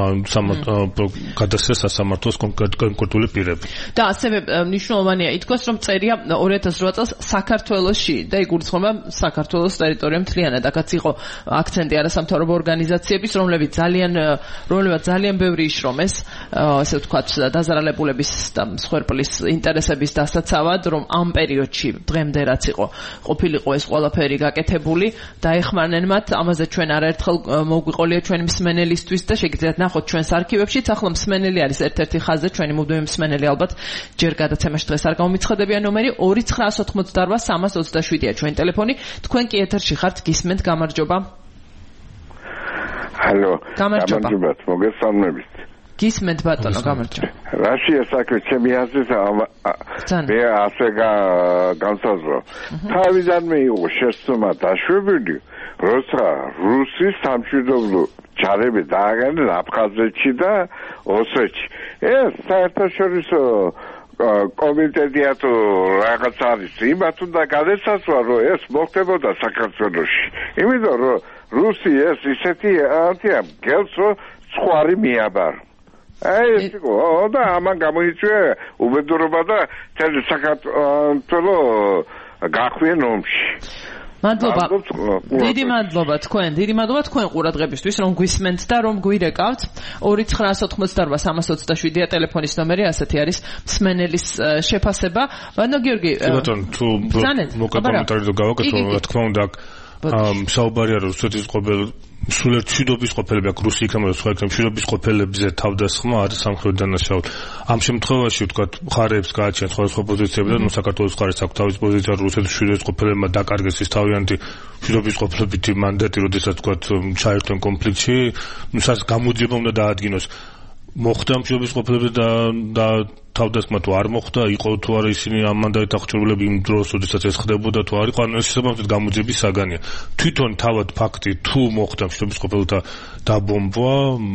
გადასცეს სასამართლოს კონკრეტული პირები. და ასევე მნიშვნელოვანია ითქვას, რომ წერია ორი ათას რვა წელს საქართველოში და იგულისხმება საქართველოს ტერიტორია მთლიანად. აქაც იყო აქცენტი არასამთავრობო ორგანიზაციების, რომლებიც ძალიან რომლებიც ძალიან ბევრი იშრომეს, ასე ვთქვათ, დაზარალებულების და მსხვერპლის ინტერესების დასაცავად, რომ ამ პერიოდში დღემდე რაც იყო ყოფილიყო ეს ყველაფერი გაკეთებული, დაეხმარნენ მათ, ამაზე ჩვენ არაერთხელ მოგვიყოლია ჩვენი მსმენელისთვის და შეგიძლიათ ნახოთ ჩვენს არქივებში. ახლა მსმენელი არის ერთ-ერთი ხაზზე, ჩვენი მუდმივი მსმენელი ალბათ ჯერ გადაცემაში დღეს არ გამომიცხადებიან ნომერი ორი ცხრაას ოცდაოთხმოცდაარვა სამას ოცდაშვიდია ჩვენი ტელეფონი. თქვენ კი ეთერში ხართ, გისმენთ, გამარჯობა. ჰალო, გამარჯობა, მოგესალმებით. გისმენთ ბატონო, გამარჯობა. რაშია საქმე, ჩემი აზრით მე ასე განსაზღვრავ. თავიდანვე იყო შეცდომა დაშვებული, როცა რუსის სამშვიდობო ჯარები დააგანენ აფხაზეთში და ოსეთში. ეს საერთაშორისო კომიტეტია თუ რაღაც არის, იმათ უნდა გადასასვა, რომ ეს მოხდებოდა საქართველოში. იმიტომ რომ რუსი ეს ისეთი ანტია გელს რომ სხვარი მიაბარო. აი ეს იყო და ამან გამოიწვია უბედურობა და თელი საქართველო გახვიენ ომში. მადლობა. დიდი მადლობა თქვენ, დიდი მადლობა თქვენ ყურადღებისთვის, რომ გვისმენთ და რომ გვირეკავთ. ორი ცხრაას ოცდაოთხმოცდაარვა სამას ოცდაშვიდია ტელეფონის ნომერი, ასეთი არის მსმენელის შეფასება. ბატონო გიორგი, ბატონო, თუ მოკა კომენტარი და გავაკეთო, რა თქმა უნდა, საუბარია რომ რუსეთის ყოფილ სულიერ მშვიდობის ყოფილები აქ რუსი იქნება და სხვა იქნება მშვიდობის ყოფილებზე თავდასხმა არის სამხედრო დანაშაული. ამ შემთხვევაში ვთქვათ მხარეებს გააჩნიათ სხვადასხვა პოზიციები და ნუ საქართველოს მხარეს აქვს თავის პოზიცია რუსეთის მშვიდობის ყოფილებმა დაკარგეს ის თავიანთი მშვიდობის ყოფილებითი მანდატი, როდესაც ვთქვათ ჩაერთვენ კონფლიქტში, ნუ სას გამოძიება უნდა დაადგინოს. მოხდა მშვიდობის ყოფილები და და თავდასხმა თუ არ მოხდა, იყო თუ არა ისინი ამ მანდატით აღჭურვილები იმ დროს, როდესაც ეს ხდებოდა თუ არ იყო, ანუ ეს შესაბამისად გამოძიების საგანია. თვითონ თავად ფაქტი თუ მოხდა მშვიდობის ყოფილთა დაბომბვა,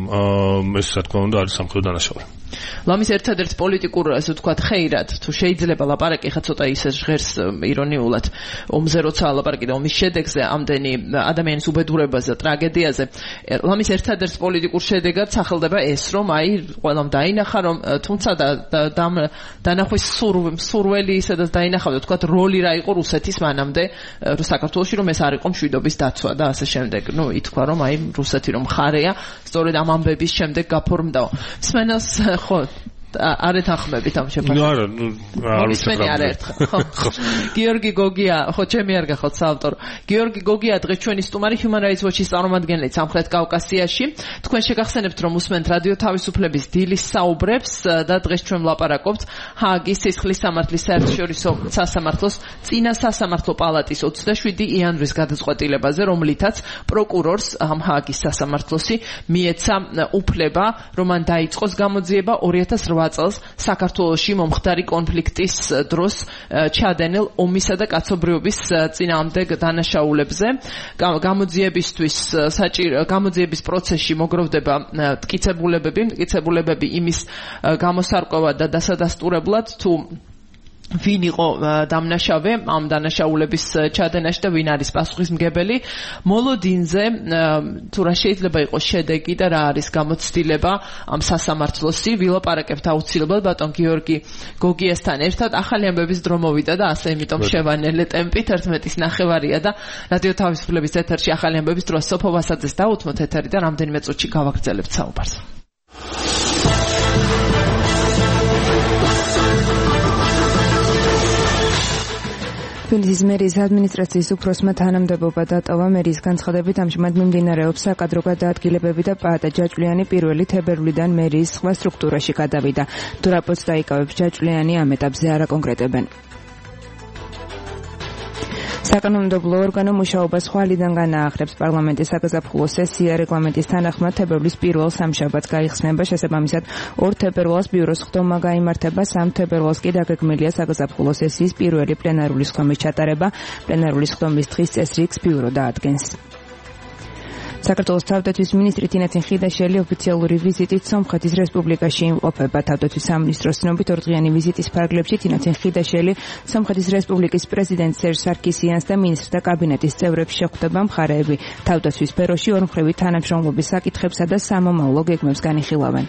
ეს რა თქმა უნდა არის სამხედრო დანაშაული. ლამის ერთადერთ პოლიტიკურ, ასე ვთქვათ, ხეირად, თუ შეიძლება ლაპარაკი ხა ცოტა ისე ჟღერს ირონიულად, ომზე როცა ლაპარაკი და ომის შედეგზე, ამდენი ადამიანის უბედურებაზე, ტრაგედიაზე, ლამის ერთადერთ პოლიტიკურ შედეგად სახელდება ეს, რომ აი ყველამ დაინახა, რომ თუმცა და დანახვის სურველი ისედაც დაინახავდა, ვთქვათ, როლი რა იყო რუსეთის მანამდე საქართველოში, რომ ეს არ იყო მშვიდობის დაცვა და ასე შემდეგ. ნუ ითქვა, რომ აი რუსეთი რომ ხარეა, სწორედ ამ ამბების შემდეგ გაფორმდაო. მსმენელს ხო არ ეთანხმებით ამ შეფასებას. ნუ არა, ნუ არ ვიცი რა ერთხელ. ხო. გიორგი გოგია, ხო ჩემი არ გახოთ საავტორო. გიორგი გოგია დღეს ჩვენი სტუმარი Human Rights Watch-ის წარმომადგენელი სამხრეთ კავკასიაში. თქვენ შეგახსენებთ, რომ უსმენთ რადიო თავისუფლების დილის საუბრებს და დღეს ჩვენ ვლაპარაკობთ ჰააგის სისხლის სამართლის საერთაშორისო სასამართლოს წინა სასამართლო პალატის ოცდაშვიდი იანვრის გადაწყვეტილებაზე, რომლითაც პროკურორს ამ ჰააგის სასამართლოსი მიეცა უფლება, რომ მან დაიწყოს გამოძიება ორი ათას რვა წელს საქართველოში მომხდარი კონფლიქტის დროს ჩადენილ ომისა და კაცობრიობის წინააღმდეგ დანაშაულებზე. გამოძიებისთვის საჭირო გამოძიების პროცესში მოგროვდება მტკიცებულებები, მტკიცებულებები იმის გამოსარკვევად და დასადასტურებლად, თუ ვინ იყო დამნაშავე ამ დანაშაულების ჩადენაში და ვინ არის პასუხისმგებელი მოლოდინზე თუ რა შეიძლება იყოს შედეგი და რა არის გამოცდილება ამ სასამართლოსი ვილაპარაკებთ აუცილებლად ბატონ გიორგი გოგიასთან ერთად ახალი ამბების დრო მოვიდა და ასე იმიტომ შევანელე ტემპით ერთმეტის ნახევარია და რადიო თავისუფლების ეთერში ახალი ამბების დრო სოფო ვასაძეს დაუთმოთ ეთერი და რამდენიმე წუთში გავაგრძელებთ საუბარს თბილისის მერიის ადმინისტრაციის უფროსმა თანამდებობა დატოვა მერიის განცხადებით ამჟამად მიმდინარეობს საკადრო გადაადგილებები და პაატა ჯაჭვლიანი პირველი თებერვლიდან მერიის სხვა სტრუქტურაში გადავიდა. თუ რა პოსტს დაიკავებს ჯაჭვლიანი ამ ეტაპზე არ აკონკრეტებენ. საკანონმდებლო ორგანო მუშაობას ხვალიდან განაახლებს პარლამენტის საგაზაფხულო სესია რეგლამენტის თანახმად თებერვლის პირველ სამშაბათს გაიხსნება შესაბამისად ორ თებერვალს ბიუროს ხდომა გაიმართება სამ თებერვალს კი დაგეგმილია საგაზაფხულო სესიის პირველი პლენარული ხდომის ჩატარება პლენარული ხდომის დღის წესრიგს ბიურო დაადგენს საქართველოს თავდაცვის მინისტრი თინათინ ხიდაშელი ოფიციალური ვიზიტით სომხეთის რესპუბლიკაში იმყოფება. თავდაცვის სამინისტროს ცნობით ორდღიანი ვიზიტის ფარგლებში თინათინ ხიდაშელი სომხეთის რესპუბლიკის პრეზიდენტ სერჟ სარკისიანს და მინისტრთა კაბინეტის წევრებს შეხვდება მხარეები თავდაცვის სფეროში ორმხრივი თანამშრომლობის საკითხებსა და სამომავლო გეგმებს განიხილავენ.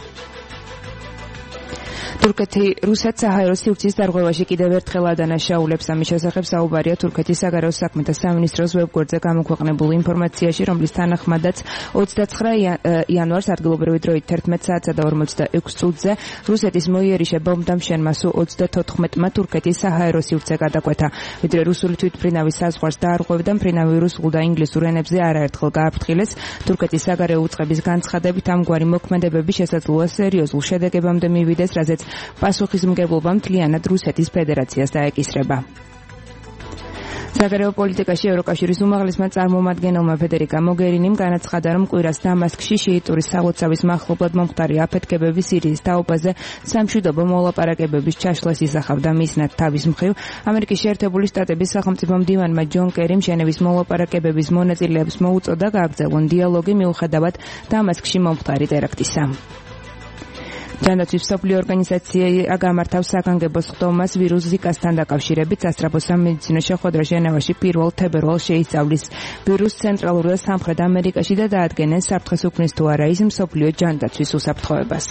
თურქეთი რუსეთს საჰაერო სივრცის დარღვევაში კიდევ ერთხელ ადანაშაულებს ამის შესახებ საუბარია თურქეთის საგარეო საქმეთა სამინისტროს ვებგვერდზე გამოქვეყნებულ ინფორმაციაში, რომლის თანახმადაც ოცდაცხრა იანვარს ადგილობრივი დროით თერთმეტ საათსა და ორმოცდაექვსი წუთზე რუსეთის მოიერიშე ბომბდამშენმა სუ ოცდათოთხმეტმა თურქეთის საჰაერო სივრცე გადაკვეთა, ვიდრე რუსული თვითმფრინავის საზღვარს დაარღვევდა მფრინავი რუსულ და ინგლისურ ენებზე არაერთხელ გააფრთხილეს. თურქეთის საგარეო უწყების განცხადებით ამგვარი მოქმედებები შესაძლოა სერიოზულ შედეგებამდე მივიდეს, რაზეც პასუხისმგებლობა მთლიანად რუსეთის ფედერაციას დაეკისრება. საგარეო პოლიტიკაში ევროკავშირის უმაღლესმა წარმომადგენელმა ფედერიკა მოგერინიმ განაცხადა, რომ კვირას დამასკში შიიტური სალოცავის მახლობლად მომხდარი აფეთქებები სირიის თაობაზე სამშვიდობო მოლაპარაკებების ჩაშლას ისახავდა. მისნად თავის მხრივ ამერიკის შეერთებული შტატების სახელმწიფო მდივანმა ჯონ კერიმ ჟენევის მოლაპარაკებების მონაწილეებს მოუწოდა გააგრძელონ დიალოგი მიუხედავად დამასკში მომხდარი ტერაქტისა. ჯანდაცვის მსოფლიო ორგანიზაცია გამართავს საგანგებო სხდომას ვირუს ზიკასთან დაკავშირებით. სასწრაფო სამედიცინო შეხვედრა ჟენევაში პირველ თებერვალს შეისწავლის ვირუს ცენტრალურ და სამხრეთ ამერიკაში და დაადგენენ საფრთხეს უქმნის თუ არა ის მსოფლიო ჯანდაცვის უსაფრთხოებას.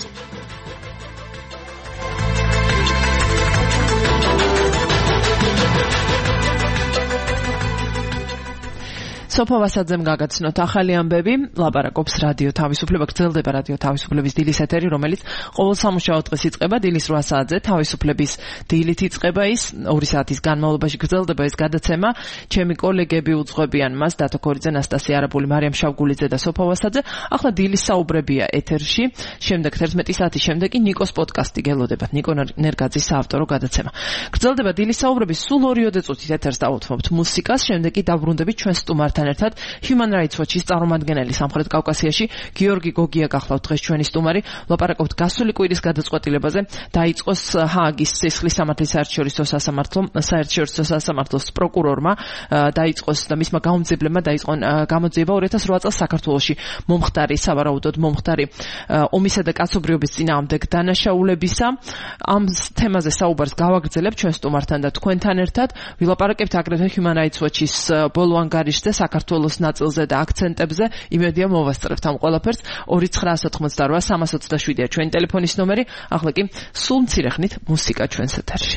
სოფო ვასაძემ გაგაცნოთ ახალი ამბები, ლაპარაკობს რადიო თავისუფლება, გრძელდება რადიო თავისუფლების დილის ეთერი, რომელიც ყოველ სამუშაო დღეს იწყება დილის რვა საათზე, თავისუფლების დილით იწყება ის, ორი საათის განმავლობაში გრძელდება ეს გადაცემა. ჩემი კოლეგები უძღვებიან მას, დათო ქორიძე, ნასტასია არაბული, მარიამ შავგულიძე და სოფო ვასაძე. ახლა დილის საუბრებია ეთერში, შემდეგ თერთმეტი საათის შემდეგ კი ნიკოს პოდკასტი გელოდებათ, ნიკო ნერგაძის საავტორო გადაცემა. გრძელდება დილის საუბრები, სულ ორიოდე წუთით ეთერს დავუთმობთ მუსიკას, შემდეგ კი დავბრუნდებით ჩვენ სტუმართან ერთად Human Rights Watch-ის წარმომადგენელი სამხრეთ კავკასიაში გიორგი გოგია გახლავთ დღეს ჩვენი სტუმარი. ლაპარაკობთ გასული კვირის გადაწყვეტილებაზე, დაიწყოს ჰააგის სისხლის სამართლის საერთაშორისო სასამართლო საერთაშორისო სასამართლოს პროკურორმა დაიწყოს და მისმა გამომძიებლებმა დაიწყონ გამოძიება ორი ათას რვა წელს საქართველოში მომხდარი სავარაუდოდ მომხდარი ომისა და კაცობრიობის წინააღმდეგ დანაშაულებისა. ამ თემაზე საუბარს გავაგრძელებ ჩვენ სტუმართან და თქვენთან ერთად. ვილაპარაკებთ აგრეთვე Human Rights Watch-ის ბოლო ანგარიშზე საქართველოს ნაწილზე და აქცენტებზე. იმედია მოვასწრებთ ამ ყველაფერს. ორი ცხრაასი ოცდაოთხმოცდარვა სამას ოცდაშვიდია ჩვენი ტელეფონის ნომერი. ახლა კი სულ მცირე ხნით მუსიკა ჩვენს ეთერში.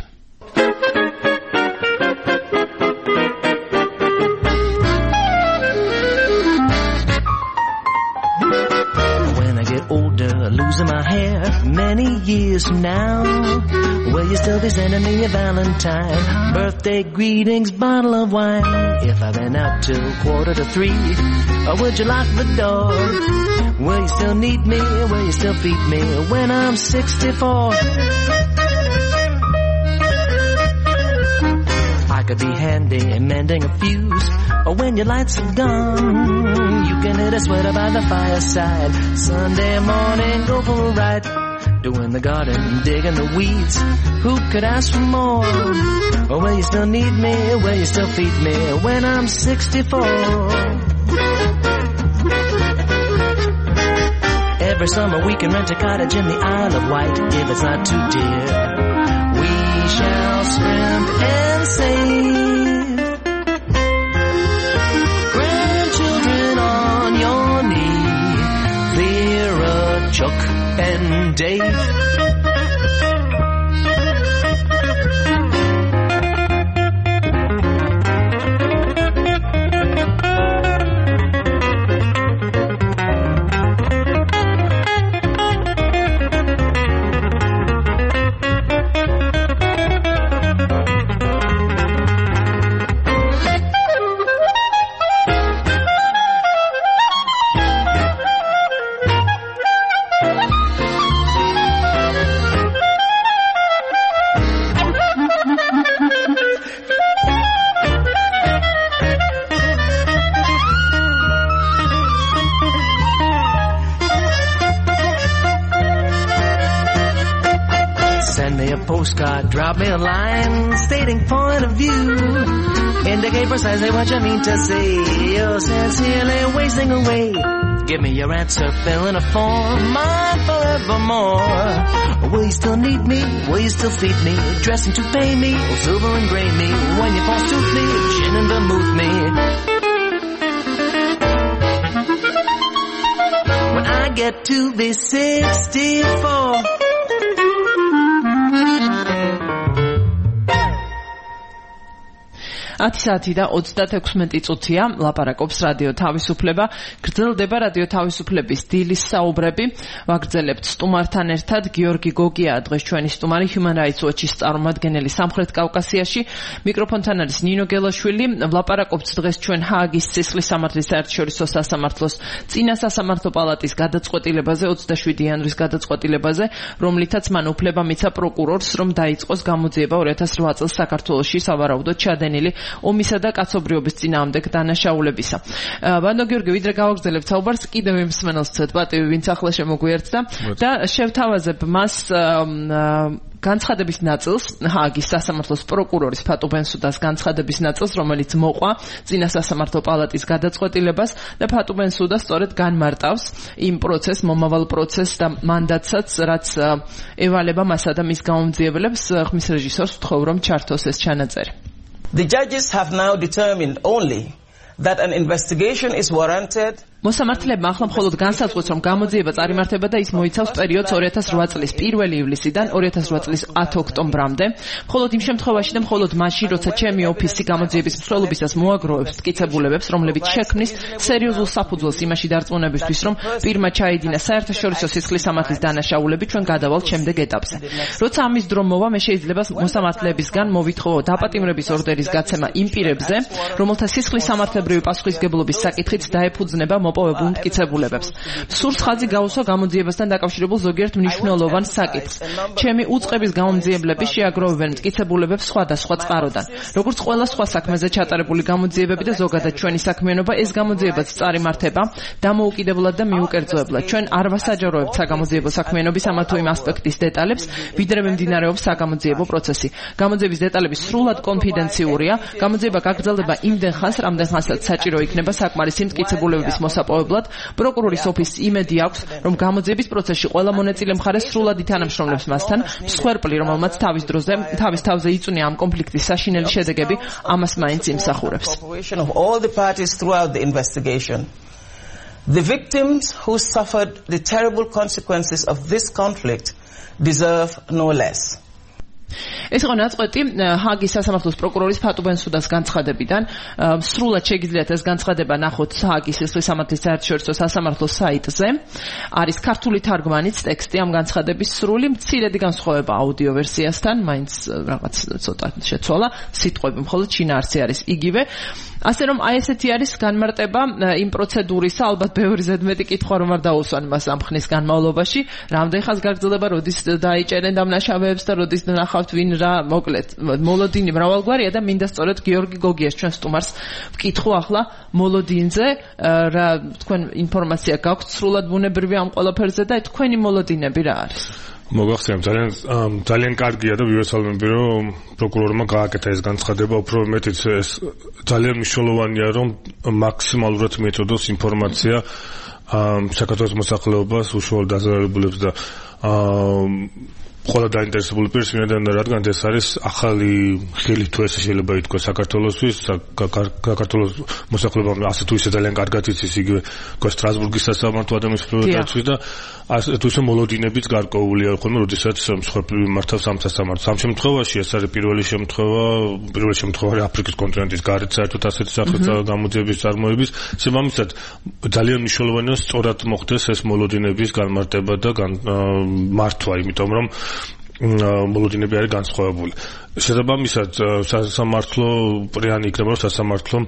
Older, losing my hair many years from now. Will you still be sending me a Valentine, birthday greetings, bottle of wine? If I've been out till quarter to three, or would you lock the door? Will you still need me? Will you still feed me when I'm sixty-four? I could be handy in mending a fuse, or when your lights are gone, you can hit a sweater by the fireside. Sunday morning, go for a ride, doing the garden, digging the weeds. Who could ask for more? Or will you still need me? Will you still feed me when I'm sixty-four? Every summer we can rent a cottage in the Isle of Wight if it's not too dear. We shall Coast Guard, drop me a line stating point of view. Indicate precisely what you mean to say. You're sincerely wasting away. Give me your answer, fill in a form, mine forevermore. Will you still need me? Will you still feed me? Dressing to pay me, or silver and gray me? When you force tooth me, gin and vermouth me. When I get to be sixty-four. ათი საათი და ოცდათექვსმეტი წუთია ლაპარაკობს რადიო თავისუფლება. გრძელდება რადიო თავისუფლების დილის საუბრები. ვაგრძელებთ სტუმართან ერთად. გიორგი გოგია დღეს ჩვენი სტუმარი, Human Rights Watch-ის წარმომადგენელი სამხრეთ კავკასიაში. მიკროფონთან არის ნინო გელაშვილი. ვლაპარაკობთ დღეს ჩვენ ჰააგის სისხლის სამართლის საერთაშორისო სასამართლოს წინა სასამართლო პალატის გადაწყვეტილებაზე, ოცდაშვიდი იანვრის გადაწყვეტილებაზე, რომლითაც მან უფლება მიცა პროკურორს, რომ დაიწყოს გამოძიება ორი ათას რვა წელს საქართველოში სავარაუდოდ ჩადენილი ომისა და კაცობრიობის წინააღმდეგ დანაშაულებისა. ბანდო გიორგი, ვიდრე გავაგრძელებთ საუბარს, კიდევ იმ მსმენელს ვცეთ პატივი, ვინც ახლა შემოგვიერთდა და შევთავაზებ მას განცხადების ნაწილს, ჰააგის სასამართლოს პროკურორის ფატუ ბენსუდას განცხადების ნაწილს, რომელიც მოყვა წინა სასამართლო პალატის გადაწყვეტილებას და ფატუ ბენსუდა სწორედ განმარტავს იმ პროცესს, მომავალ პროცესს და მანდატსაც, რაც ევალება მასა და მის გაუმძიებელებს. ხმის რეჟისორს ვთხოვ, რომ ჩართოს ეს ჩანაწერი. The judges have now determined only that an investigation is warranted. მოსამართლებმა ახლა მხოლოდ განსაზღვრეს, რომ გამოძიება წარიმართება და ის მოიცავს პერიოდს ორი ათას რვა წლის პირველი ივლისიდან ორი ათას რვა წლის ათი ოქტომბრამდე. მხოლოდ იმ შემთხვევაში და მხოლოდ მაშინ, როცა ჩემი ოფისი გამოძიების მსვლელობისას მოაგროვებს მტკიცებულებებს, რომლებიც შექმნის სერიოზულ საფუძველს იმაში დარწმუნებისთვის, რომ პირმა ჩაიდინა საერთაშორისო სისხლის სამართლის დანაშაულები, ჩვენ გადავალთ შემდეგ ეტაპზე. როცა ამის დრო მოვა, მე შეიძლება მოსამართლებისგან მოვითხოვო დაპატიმრების ორდერის გაცემა იმ პირებზე, რომელთა სისხლის სამართლებრივი პასუხისგებლობის საკითხით დაეფუძნება მოპოვებულ მტკიცებულებებს. სურს ხაზი გაუსვა გამოძიებასთან დაკავშირებულ ზოგიერთ მნიშვნელოვან საკითხს. ჩემი უწყების გამოძიებლები შეაგროვებენ მტკიცებულებებს სხვადასხვა წყაროდან. როგორც ყველა სხვა საქმეზე ჩატარებული გამოძიებები და ზოგადად ჩვენი საქმიანობა, ეს გამოძიებაც წარიმართება დამოუკიდებლად და მიუკერძოებლად. ჩვენ არ ვასაჯაროებთ საგამოძიებო საქმიანობის ამა თუ იმ ასპექტის დეტალებს, ვიდრე მიმდინარეობს საგამოძიებო პროცესი. გამოძიების დეტალები სრულად კონფიდენციურია. გამოძიება გაგრძელდება იმდენ ხანს, რამდენ ხანსაც საჭირო იქნება საკმარისი მტკიცებულებების მოსაპოვებლად. პროკურორის ოფისს იმედი აქვს, რომ გამოძიების პროცესში ყველა მონაწილე მხარე სრულად ითანამშრომლებს მასთან. მსხვერპლი, რომელმაც თავის დროზე, თავის თავზე იწვნია ამ კონფლიქტის საშინელი შედეგები, ამას მაინც იმსახურებს. The victims who suffered the terrible consequences of this conflict deserve no less. ეს იყო ნაწყვეტი ჰააგის სასამართლოს პროკურორის ფატუ ბენსუდას განცხადებიდან. სრულად შეგიძლიათ ეს განცხადება ნახოთ ჰააგის სისხლის სამართლის საერთაშორისო სასამართლოს საიტზე. არის ქართული თარგმანიც ტექსტი ამ განცხადების სრული, მცირედი განსხვავება აუდიო ვერსიასთან, მაინც რაღაც ცოტა შეცვალა, სიტყვები მხოლოდ შინაარსი არის იგივე. ასე რომ აი ესეთი არის განმარტება იმ პროცედურისა, ალბათ ბევრი ზედმეტი კითხვა რომ არ დაუსვან მას ამ ხნის განმავლობაში, რამდენ ხანს გაგრძელდება, როდის დაიჭერენ დამნაშავეებს და როდის ნახავთ ვინ რა, მოკლედ მოლოდინი მრავალგვარია და მინდა სწორედ გიორგი გოგიას ჩვენ სტუმარს ვკითხო ახლა მოლოდინზე, რა თქვენ ინფორმაცია გაქვთ სრულად ბუნებრივი ამ ყველაფერზე და თქვენი მოლოდინები რა არის? მოგახსენებ, ძალიან ძალიან კარგია და ვივეცალმები, რომ პროკურორმა გააკეთა ეს განცხადება, უფრო მეტიც ეს ძალიან მნიშვნელოვანია, რომ მაქსიმალურად მიეწოდოს ინფორმაცია საქართველოს მოსახლეობას, უშუალოდ დაზარალებულებს და ყველა დაინტერესებული პირს, ვინაიდან რადგან ეს არის ახალი ხილი თუ ესე შეიძლება ითქვას საქართველოსთვის, საქართველოს მოსახლეობამ ასე თუ ისე ძალიან კარგად იცის იგივე სტრასბურგის სასამართლო ადამიანის უფლებათა დაცვის და ასე თუ ისე მოლოდინებიც გარკვეულია ხოლმე, როდესაც მსხვერპლი მართავს ამ სასამართლოს. ამ შემთხვევაში ეს არის პირველი შემთხვევა, პირველი შემთხვევა აფრიკის კონტინენტის გარეთ საერთოდ ასეთი სახის გამოძიების წარმოების. შემამისად ძალიან მნიშვნელოვანია სწორად მოხდეს ეს მოლოდინების განმარტება და მართვა, იმიტომ რომ მოლოდინები არის განსხვავებული. შესაბამისად სასამართლო პრიანი იქნება, რომ სასამართლომ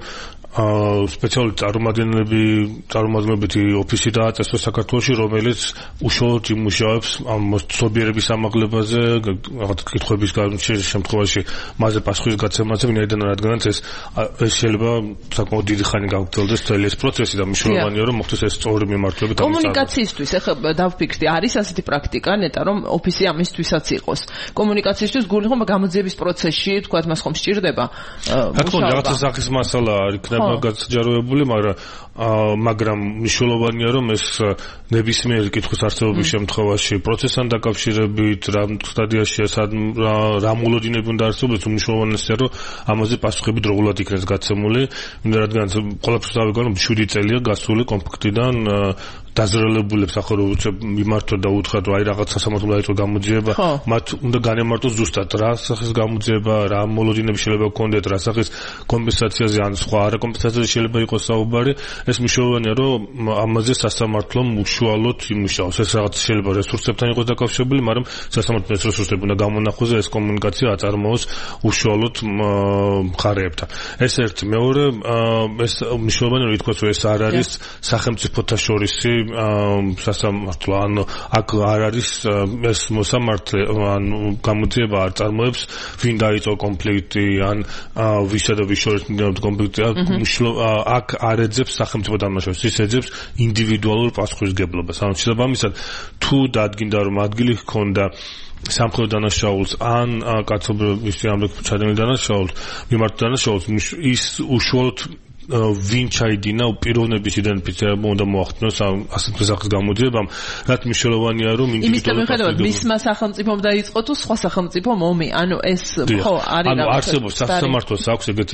სპეციალური წარმომადგენლები, წარმომადგენლობითი ოფისი დააწესა საქართველოში, რომელიც უშუალოდ იმუშავებს ამ ცნობიერების ამაღლებაზე, რაღაც კითხვების შემთხვევაში მასზე პასუხის გაცემაზე, ვინაიდან რადგანაც ეს ეს შეიძლება საკმაოდ დიდი ხანი გავგრძელდეს მთელი ეს პროცესი და მნიშვნელოვანია, რომ მოხდეს ეს სწორი მიმართულებით. კომუნიკაციისთვის ახლა დავფიქრდი, არის ასეთი პრაქტიკა ნეტა, რომ ოფისი ამისთვისაც იყოს. კომუნიკაციისთვის გული ხომ გამოძიების პროცესში, თქვათ, მას ხომ სჭირდება? რა თქმა უნდა, რაღაცა სახის მასალა არ იქნება გასაჯაროებული, მაგრამ მაგრამ მნიშვნელოვანია, რომ ეს ნებისმიერი კითხვის არსებობის შემთხვევაში პროცესთან დაკავშირებით, რა სტადიაშია, რა მოლოდინები უნდა არსებობდეს, უმნიშვნელოვანესია, რომ ამაზე პასუხები დროულად იქნეს გაცემული, რადგან ყველაფერს დავიგონო შვიდი წელია გასული კონფლიქტიდან დაზრელებულებს ახლა როგორც მიმართვა და უთხრა რომ აი რაღაც სასამართლო დაიწყო გამოძიება, მათ უნდა განემართოს ზუსტად რა სახის გამოძიება, რა მოლოდინები შეიძლება გქონდეთ, რა სახის კომპენსაციაზე ან სხვა არა კომპენსაციაზე შეიძლება იყოს საუბარი. ეს მნიშვნელოვანია, რომ ამაზე სასამართლომ უშუალოდ იმუშაოს. ეს რაღაც შეიძლება რესურსებთან იყოს დაკავშირებული, მაგრამ სასამართლოს რესურსები უნდა გამონახოს და ეს კომუნიკაცია აწარმოოს უშუალოდ მხარეებთან. ეს ერთი. მეორე, ეს მნიშვნელოვანია, რომ ითქვას, რომ ეს არ არის სახელმწიფოთა შორისი სასამართლო, ანუ აქ არ არის ეს მოსამართლე, ან გამოძიება არ წარმოებს ვინ დაიწყო კონფლიქტი, ან ვისა და ვის შორის მიმდინარეობს კონფლიქტი, აქ არ ეძებს სახელმწიფო დამნაშავეს, ის ეძებს ინდივიდუალურ პასუხისმგებლობას. ანუ შესაბამისად, თუ დადგინდა რომ ადგილი ჰქონდა სამხედრო დანაშაულს ან კაცობრიობის ჩადენილ დანაშაულს, მიმართ დანაშაულს, ის უშუალოდ ვინ ჩაიდინა პიროვნების იდენტიფიცირება უნდა მოახდინოს ასეთი სახის გამოძიებამ, რაც მნიშვნელოვანია, რომ ინდივიდუალური პასუხისმგებლობა მისმა სახელმწიფომ დაიწყო თუ სხვა სახელმწიფო მომი, ანუ ეს ხო არის ანუ არსებობს სასამართლოს აქვს ეგეთი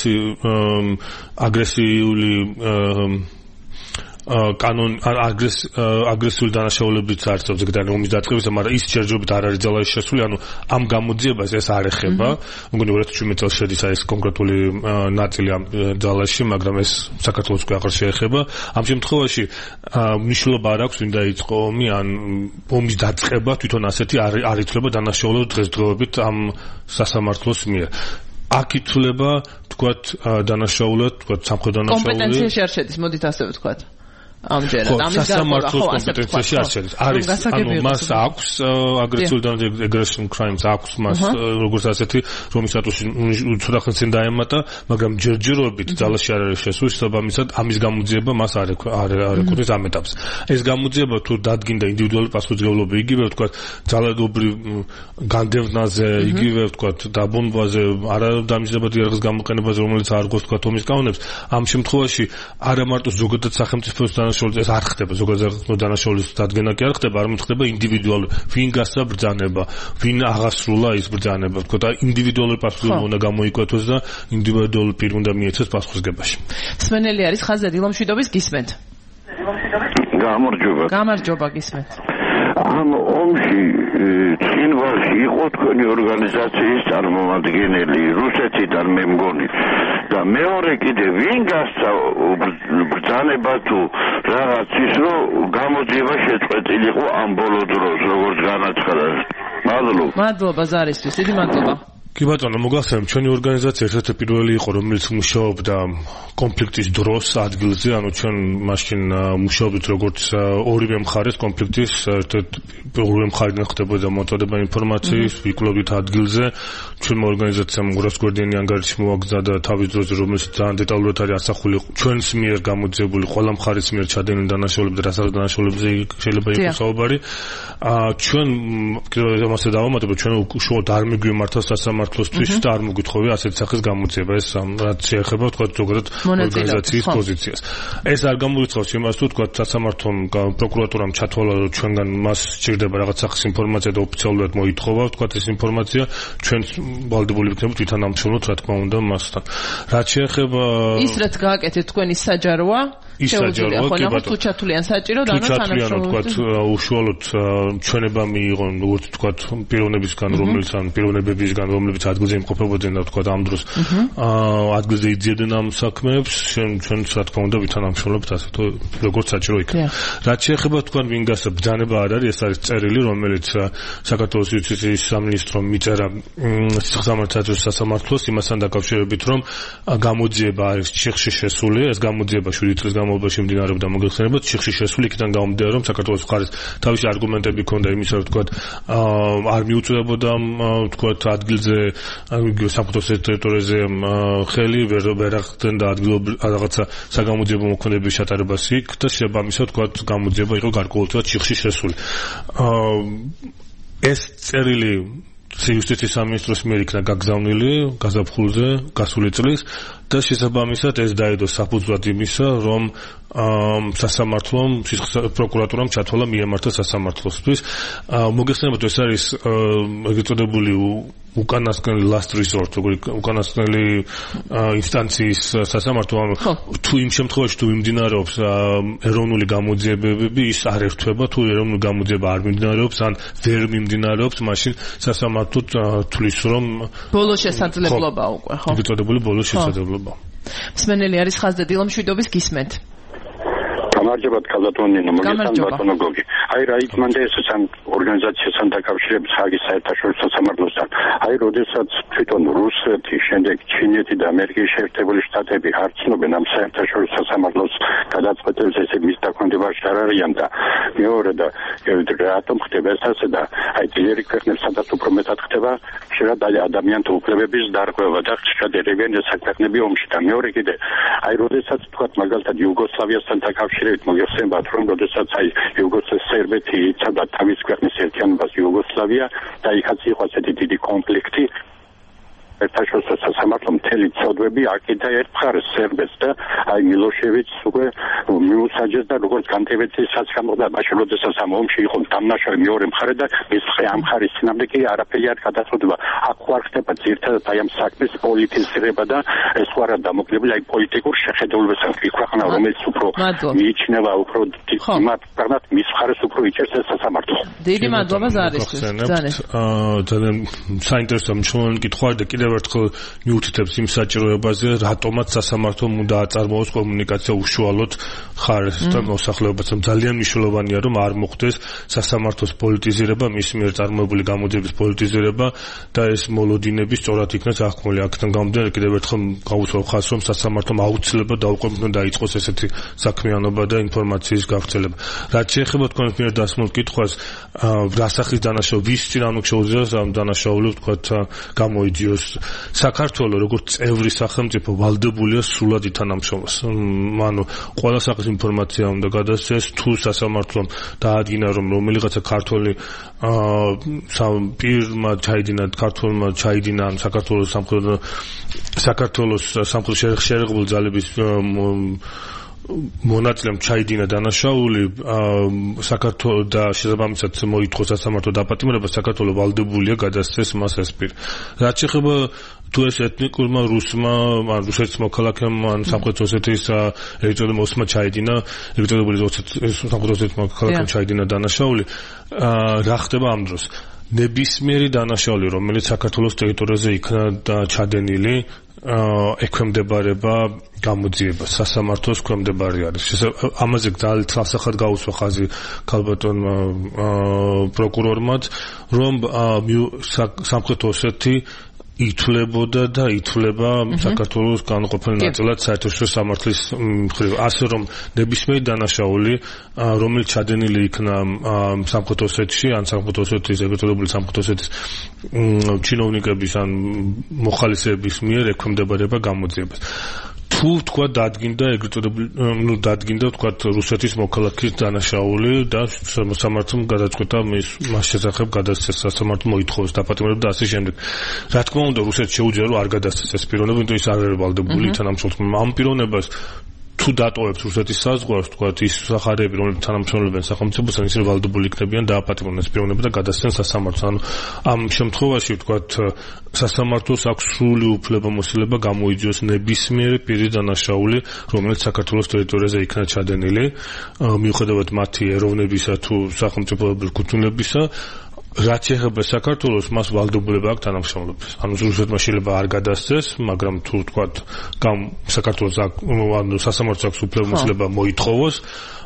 აგრესიული კანონ აგრესიული დანაშაულებიც არსებობს ეგრე ომის დაწყებისა, მაგრამ ის ჯერჯერობით არ არის ძალაში შესული, ანუ ამ გამოძიებას ეს არ ეხება. მგონი ორი ათი შვიდმეტი წელს შედის ეს კონკრეტული ნაწილი ამ ძალაში, მაგრამ ეს საქართველოს უკვე აღარ შეეხება. ამ შემთხვევაში მნიშვნელობა არ აქვს ვინ დაიწყო ომი, ან ომის დაწყება თვითონ ასეთი არ ითვლება დანაშაულად დღესდღეობით ამ სასამართლოს მიერ. აქ ითვლება თქვათ დანაშაულად, თქვათ სამხედრო დანაშაული. კომპეტენციაში არ შედის, მოდით ასე ვთქვათ. ამჯერად ამის სასამართლოს კომპეტენციაში არ შედის. არის, ანუ მას აქვს აგრესიული დანაშაული, aggression crimes აქვს მას როგორც ასეთი, რომის სტატუსი ცოტა ხნის წინ დაემატა, მაგრამ ჯერჯერობით ძალაში არ არის შესული, შესაბამისად ამის გამოძიება მას არ არ ეკუთვნის ამ ეტაპს. ეს გამოძიება თუ დადგინდა ინდივიდუალური პასუხისმგებლობა, იგივე ვთქვათ, ძალადობრივ განდევნაზე, იგივე ვთქვათ, დაბომბვაზე, არადამიზნებადი იარაღის გამოყენებაზე, რომელიც არ გვაქვს ვთქვათ ომის კანონებს, ამ შემთხვევაში არა მარტო ზოგადად სახელმწიფოს ეს არ ხდება, ზოგადად დანაშაულის დადგენა კი არ ხდება, არამედ ხდება ინდივიდუალური, ვინ გასცა ბრძანება, ვინ აღასრულა ის ბრძანება, თქო და ინდივიდუალური პასუხისმგებლობა უნდა გამოიკვეთოს და ინდივიდუალური პირი უნდა მიეცეს პასუხისმგებაში. სმენელი არის ხაზზე დილა მშვიდობის გისმენთ. გამარჯობა. გამარჯობა გისმენთ. ამ ომში წინვარში იყო თქვენი ორგანიზაციის წარმომადგენელი რუსეთიდან მე მგონი და მეორე კიდე ვინ გასცა ბრძანება თუ რაღაც ის რომ გამოძიება შეწყვეტილიყო ამ ბოლო დროს როგორც განაცხადა. მადლობა. მადლობა ზარისთვის, დიდი მადლობა. კი ბატონო, მოგახსენებ, ჩვენი ორგანიზაცია ერთ-ერთი პირველი იყო, რომელიც მუშაობდა კონფლიქტის დროს ადგილზე, ანუ ჩვენ მაშინ მუშაობდით როგორც ორივე მხარეს კონფლიქტის, ერთ-ერთი ორივე მხარიდან ხდებოდა მოწოდება ინფორმაციის, ვიკვლევდით ადგილზე. ჩვენმა ორგანიზაციამ გროსგვერდიანი ანგარიში მოაგზავნა და თავის დროზე, რომელიც ძალიან დეტალურად არის ასახული ჩვენს მიერ გამოძიებული ყველა მხარის მიერ ჩადენილი დანაშაულები და რასაც დანაშაულებზე შეიძლება იყოს საუბარი. ჩვენ კიდევ ამასე დავამატებ, ჩვენ უშუალოდ არ მიგვიმართა სასამართლოსთვის და არ მოგვითხოვია ასეთი სახის გამოძიება, ეს რაც შეეხება თქვა ზოგადად ორგანიზაციის პოზიციას. ეს არ გამოიწვევს იმას, თუ თქვა სასამართლომ პროკურატურამ ჩათვალა, რომ ჩვენგან მას სჭირდება რაღაც სახის ინფორმაცია და ოფიციალურად მოითხოვა, თქვა ეს ინფორმაცია, ჩვენ ვალდებული ვიქნებით ვითანამშრომლოთ, რა თქმა უნდა, მასთან. რაც შეეხება ის რაც გააკეთეთ თქვენი საჯაროა, შეუძლია ხოლმე თუ ჩათვლიან საჭირო და ანუ თანამშრომლობთ. უშუალოდ ჩვენება მიიღონ, როგორც თქვა პიროვნებისგან, რომელიც ან პიროვნებებისგან, რომლებიც რომლებიც ადგილზე იმყოფებოდნენ და თქვა ამ დროს ადგილზე იძიებდნენ ამ საქმეებს, ჩვენც რა თქმა უნდა ვითანამშრომლებთ ასე თუ როგორც საჭირო იქნება. რაც შეეხება თქვა ვინგას ბრძანება არ არის, ეს არის წერილი, რომელიც საქართველოს იუსტიციის სამინისტრომ მიწერა სიხსამართლოს სასამართლოს იმასთან დაკავშირებით, რომ გამოძიება არის ჩიხში შესული, ეს გამოძიება შვიდი წლის განმავლობაში მიმდინარეობდა მოგეხსენებათ, ჩიხში შესული, იქიდან გამომდინარე, რომ საქართველოს მხარეს თავისი არგუმენტები ჰქონდა იმისა, რომ თქვა არ მიუწვდებოდა თქვა ადგილზე სამხატვრო ტერიტორიაზე ხელი ვერ ვერ ახდენდა ადგილობრივ რაღაცა საგამოძიებო მოქმედების ჩატარებას იქ და შესაბამისად თქვა გამოძიება იყო გარკვეულწილად ჩიხში შესული. ეს წერილი იუსტიციის სამინისტროს მიერ იქნა გაგზავნილი გაზაფხულზე გასული წლის და შესაბამისად ეს დაედო საფუძვლად იმისა, რომ სასამართლომ პროკურატურამ ჩათვალა მიემართა სასამართლოსთვის. მოგეხსენებათ, ეს არის ეგრეთ წოდებული უკანასკნელი last resort, უკანასკნელი ინსტანციის სასამართლო, თუ იმ შემთხვევაში თუ მიმდინარეობს ეროვნული გამოძიებები, ის არ ერთვება, თუ ეროვნული გამოძიება არ მიმდინარეობს, ან ვერ მიმდინარეობს, მაშინ სასამართლო თვლის, რომ ბოლო შესაძლებლობა უკვე, ხო? ეგრეთ წოდებული ბოლო შესაძლებლობა. მსმენელი არის ხაზდა დილა მშვიდობის გისმენთ. გამარჯობათ ქალბატონინო, მოგესალმებით ბატონო გოგი. აი რა იწმანდა ეს სამ ორგანიზაციასთან დაკავშირებით ხაგის საერთაშორისო სამართლოსთან. აი როდესაც თვითონ რუსეთი, შემდეგ ჩინეთი და ამერიკის შეერთებული შტატები არცნობენ ამ საერთაშორისო სამართლოს გადაწყვეტილებას, ესე მის დაქვემდებარში არ არიან და მეორე და რატომ ხდება ეს ასე და აი ძლიერი ქვეყნებს სადაც უფრო მეტად ხდება ხშირად ადამიანთა უფლებების დარღვევა და ხშირად ერევიან ეს საქმეები ომში და მეორე კიდე აი როდესაც თქვა მაგალითად იუგოსლავიასთან დაკავშირებით მოგეხსენებათ, რომ როდესაც აი იუგოსლავიის სერბეთი იცავდა თავის ქვეყნის ერთიანობას იუგოსლავია და იქაც იყო ასეთი დიდი კონფლიქტი. საერთაშორისო სასამართლო მთელი ცოდვები აკიდა ერთ მხარეს სერბეთს და აი მილოშევიჩს უკვე მიუსაჯეს და როგორც განტევეცისას გამოდა, მაშინ როდესაც ამ ომში იყო დამნაშავე მეორე მხარე და ეს ამ მხარის წინამდე კი არაფერი არ გადაწყვეტა. აქ ხარ ხდება ძირთადად აი ამ საქმის პოლიტიზირება და ეს ხარ დამოკიდებული აი პოლიტიკურ შეხედულებასთან. ქვეყანა რომელიც უფრო მიიჩნევა უფრო იმათ პრაგმატ მის მხარეს უფრო იჭერს ეს სასამართლო. დიდი მადლობა ზარისთვის. ძალიან საინტერესო მნიშვნელოვანი კითხვა და კიდევ ერთხელ მიუთითებს იმ საჭიროებაზე, რატომაც სასამართლომ უნდა აწარმოოს კომუნიკაცია უშუალოდ მხარესთან მოსახლეობასთან. ძალიან მნიშვნელოვანია, რომ არ მოხდეს სასამართლოს პოლიტიზირება, მის მიერ წარმოებული გამოძიების პოლიტიზირება და ეს მოლოდინები სწორად იქნას აღქმული. აქედან გამომდინარე კიდევ ერთხელ გავუსვა ხაზს, რომ სასამართლომ აუცილებლად დაუყოვნებლივ დაიწყოს ესეთი საქმიანობა და ინფორმაციის გავრცელება. რაც შეეხება თქვენ მიერ დასმულ კითხვას, რა სახის დანაშაული, ვის წინააღმდეგ შეუძლია ამ დანაშაული თქვათ გამოიძიოს. საქართველოს როგორც წევრი სახელმწიფო ვალდებულია სრულად ითანამშრომლოს. ანუ ყველა სახის ინფორმაცია უნდა გადასცეს, თუ სასამართლომ დაადგინა, რომ რომელიღაცა ქართველი პირმა ჩაიდინა, ქართველმა ჩაიდინა საქართველოს სამხედრო საქართველოს სამხედრო შეერთებული ძალების მონაწილემ ჩაიდინა დანაშაული საქართველოს და შესაბამისად მოითხოვს სასამართლო დაპატიმრება, საქართველოს ვალდებულია გადასცეს მას ეს პირი. რაც შეეხება თუ ეს ეთნიკურმა რუსმა, ან რუსეთის მოქალაქემ, ან სამხრეთ ოსეთის ეროვნულ მოსმა ჩაიდინა, ეროვნული სამხრეთ ოსეთის მოქალაქემ ჩაიდინა დანაშაული, რა ხდება ამ დროს? ნებისმიერი დანაშაული, რომელიც საქართველოს ტერიტორიაზე იქნა ჩადენილი, ექვემდებარება გამოძიებას, სასამართლოს ექვემდებარი არის. ამაზე ძალიან თვალსახად გაუსვა ხაზი ქალბატონმა პროკურორმაც, რომ სამხრეთ ოსეთი ითვლებოდა და ითვლება საქართველოს განუყოფელ ნაწილად საერთაშორისო სამართლის მხრივ. ასე რომ ნებისმიერი დანაშაული, რომელიც ჩადენილი იქნა სამხრეთ ოსეთში, ან სამხრეთ ოსეთის ეგრეთ წოდებული სამხრეთ ოსეთის ჩინოვნიკების ან მოხალისეების მიერ ექვემდებარება გამოძიებას. თუ თქვა დადგინდა ეგრეთ წოდებული, ნუ დადგინდა თქვა რუსეთის მოქალაქის დანაშაული და სასამართლომ გადაწყვეტა მას შესახებ გადასცეს, სასამართლო მოითხოვეს დაპატიმრება და ასე შემდეგ. რა თქმა უნდა, რუსეთს შეუძლია რომ არ გადასცეს ეს პიროვნება, იმიტომ ის არ არის ვალდებული თანამშრომლობა. ამ პიროვნებას თუ დატოვებს რუსეთის საზღვარს, თქვა ის სახარები, რომლებიც თანამშრომლებენ სახელმწიფოსთან, ისინი ვალდებული იქნებიან დააპატიმრონ ეს პიროვნება და გადასცენ სასამართლოს. ანუ ამ შემთხვევაში თქვა სასამართლოს აქვს სრული უფლებამოსილება გამოიძიოს ნებისმიერი პირის დანაშაული, რომელიც საქართველოს ტერიტორიაზე იქნა ჩადენილი, მიუხედავად მათი ეროვნებისა თუ სახელმწიფოებრივი კუთვნილებისა. რაც ეხება საქართველოს, მას ვალდებულება აქვს თანამშრომლობის. ანუ რუსეთმა შეიძლება არ გადასცეს, მაგრამ თუ თქვა გამ საქართველოს ანუ სასამართლოს აქვს უფლებამოსილება მოითხოვოს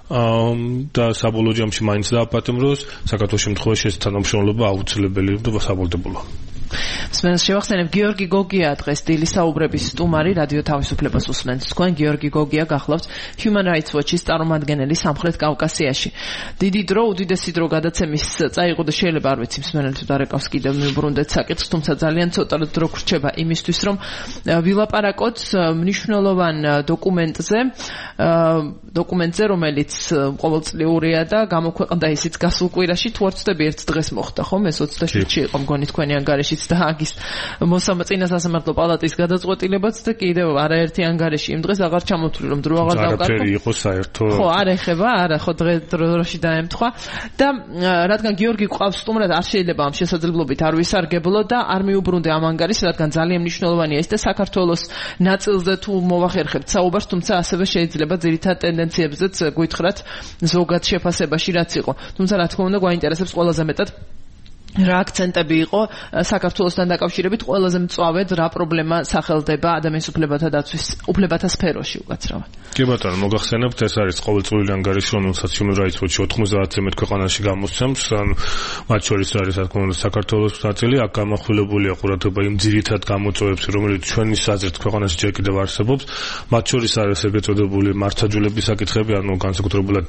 და საბოლოო ჯამში მაინც დააპატიმროს, საქართველოს შემთხვევაში ეს თანამშრომლობა აუცილებელი და სავალდებულოა. მსმენელს შევახსენებ, გიორგი გოგია დღეს დილის საუბრების სტუმარი, რადიო თავისუფლებას უსმენთ თქვენ. გიორგი გოგია გახლავთ Human Rights Watch-ის წარმომადგენელი სამხრეთ კავკასიაში. დიდი დრო, უდიდესი დრო გადაცემის წაიღო და შეიძლება არ ვიცი მსმენელი თუ დარეკავს კიდევ მიუბრუნდეთ საკითხს, თუმცა ძალიან ცოტა დრო გრჩება იმისთვის, რომ ვილაპარაკოთ მნიშვნელოვან დოკუმენტზე, დოკუმენტზე, რომელიც ყოველწლიურია და გამოქვეყნდა ისიც გასულ კვირაში, თუ არ ვცდები ერთ დღეს მოხდა, ხომ? ეს ოცდაშვიდში იყო მგონი თქვენი ანგარიშიც და აგის მოსამართლე სასამართლო პალატის გადაწყვეტილებაც და კიდევ არაერთი ანგარიში იმ დღეს აღარ ჩამოთვლი, რომ დრო აღარ დავკარგო. არაფერი იყო საერთო. ხო, არ ეხება, არა, ხო დღე დროში დაემთხვა და რადგან გიორგი ყავს სტუმრად, არ შეიძლება ამ შესაძლებლობით არ ვისარგებლო და არ მიუბრუნდე ამ ანგარიშს, რადგან ძალიან მნიშვნელოვანია ის და საქართველოს ნაწილზე თუ მოვახერხებთ საუბარს, თუმცა ასევე შეიძლება ძირითად ტენდენციებზეც გვითხრათ ზოგად შეფასებაში რაც იყო. თუმცა რა თქმა უნდა გვაინტერესებს ყველაზე მეტად რა აქცენტები იყო საქართველოსთან დაკავშირებით, ყველაზე მწვავედ რა პრობლემა სახელდება ადამიანის უფლებათა დაცვის უფლებათა სფეროში უკაცრავად. კი ბატონო, მოგახსენებთ, ეს არის ყოველწლიური ანგარიში, რომელსაც Human Rights Watch ოცდაათზე მეტ ქვეყანაში გამოსცემს, ან მათ შორის არის რა თქმა უნდა საქართველოს ნაწილი, აქ გამახვილებულია ყურადღება იმ ძირითად გამოწვევებს, რომელიც ჩვენი საზრით ქვეყანაში ჯერ კიდევ არსებობს, მათ შორის არის ეგრეთ წოდებული მართლმსაჯულების საკითხები, ანუ განსაკუთრებულად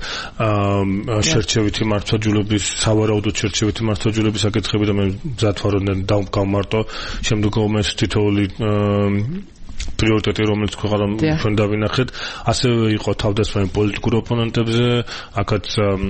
შერჩევითი მართლმსაჯულების, სავარაუდოდ შერჩევითი მართლმსაჯულების საკითხები და მე მზად ვარ რომ დავმკავმარტო შემდგომში თითოეული პრიორიტეტი, რომელიც ქვეყანამ ჩვენ დავინახეთ, ასევე იყო თავდასხმები პოლიტიკურ ოპონენტებზე, აქაც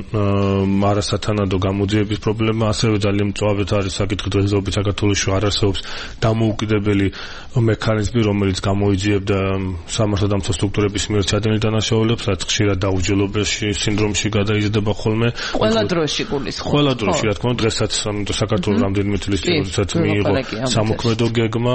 არასათანადო გამოძიების პრობლემა, ასევე ძალიან მწვავედ არის საკითხი დღესდღეობით საქართველოში არ არსებობს დამოუკიდებელი მექანიზმი, რომელიც გამოიძიებდა სამართალდამცავ სტრუქტურების მიერ ჩადენილ დანაშაულებს, რაც ხშირად დაუჯელობაში სინდრომში გადაიზრდება ხოლმე. ყველა დროში გულისხმობს. ყველა დროში, რა თქმა უნდა, დღესაც საქართველოს რამდენიმე წლის წინ, როდესაც მიიღო სამოქმედო გეგმა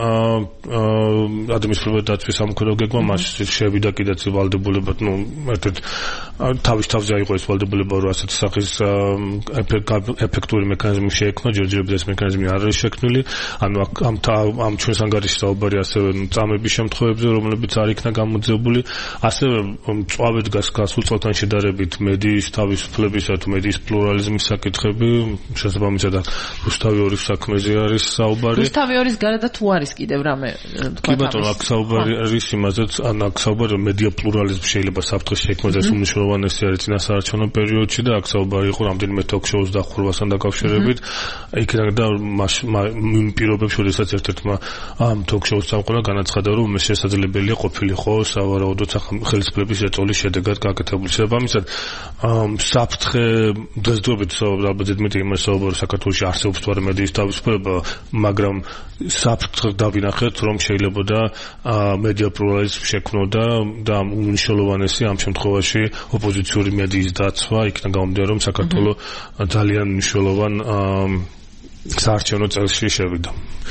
ადამიანის უფლებათა დაცვის სამოქმედო გეგმა, მას შევიდა კიდეც ვალდებულება, ну, ერთ-ერთ თავის თავზე აიღო ეს ვალდებულება, რომ ასეთი სახის ეფექტური მექანიზმი შეექმნა, ჯერჯერობით ეს მექანიზმი არ არის შექმნილი, ანუ ამ ამ ჩვენს ანგარიშში საუბარი ასევე წამების შემთხვევებზე, რომლებიც არ იქნა გამოძიებული, ასევე მწვავედ გასულ წელთან შედარებით მედიის თავისუფლებისა თუ მედიის პლურალიზმის საკითხები, შესაბამისად რუსთავი ორის საქმეზე არის საუბარი. რუსთავი ორის გარდა თუ არის კიდევ რამე თქვა თავის აქ საუბარი არის იმაზეც, ან აქ საუბარი მედია პლურალიზმი შეიძლება საფრთხეს შექმნას, ეს უმნიშვნელოვანესი არის წინასაარჩევნო პერიოდში და აქ საუბარი იყო რამდენიმე ток-შოუს დახურვასთან დაკავშირებით. იქიდან და იმ პირობებში, როდესაც ერთ-ერთმა ამ ток-შოუს წამყვანმა განაცხადა, რომ ეს შესაძლებელია ყოფილიყო სავარაუდოდ ხელისუფლების ეწოლის შედეგად გაკეთებული. შესაბამისად, საფრთხე დღესდღეობით ალბათ ზედმეტი იმას საუბარი საქართველოში არსებობს თუ არა მედიის თავისუფლება, მაგრამ საფრთხე დავინახეთ, რომ შეიძლება და მედია პლურალიზმი შექმნოდა და უმნიშვნელოვანესი ამ შემთხვევაში ოპოზიციური მედიის დაცვა, იქიდან გამომდინარე, რომ საქართველოს ძალიან მნიშვნელოვან საარჩევნო წელში შევიდა.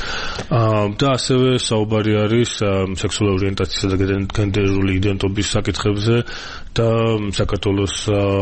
და ასევე საუბარი არის სექსუალური ორიენტაციისა და გენდერული იდენტობის საკითხებზე და საქართველოს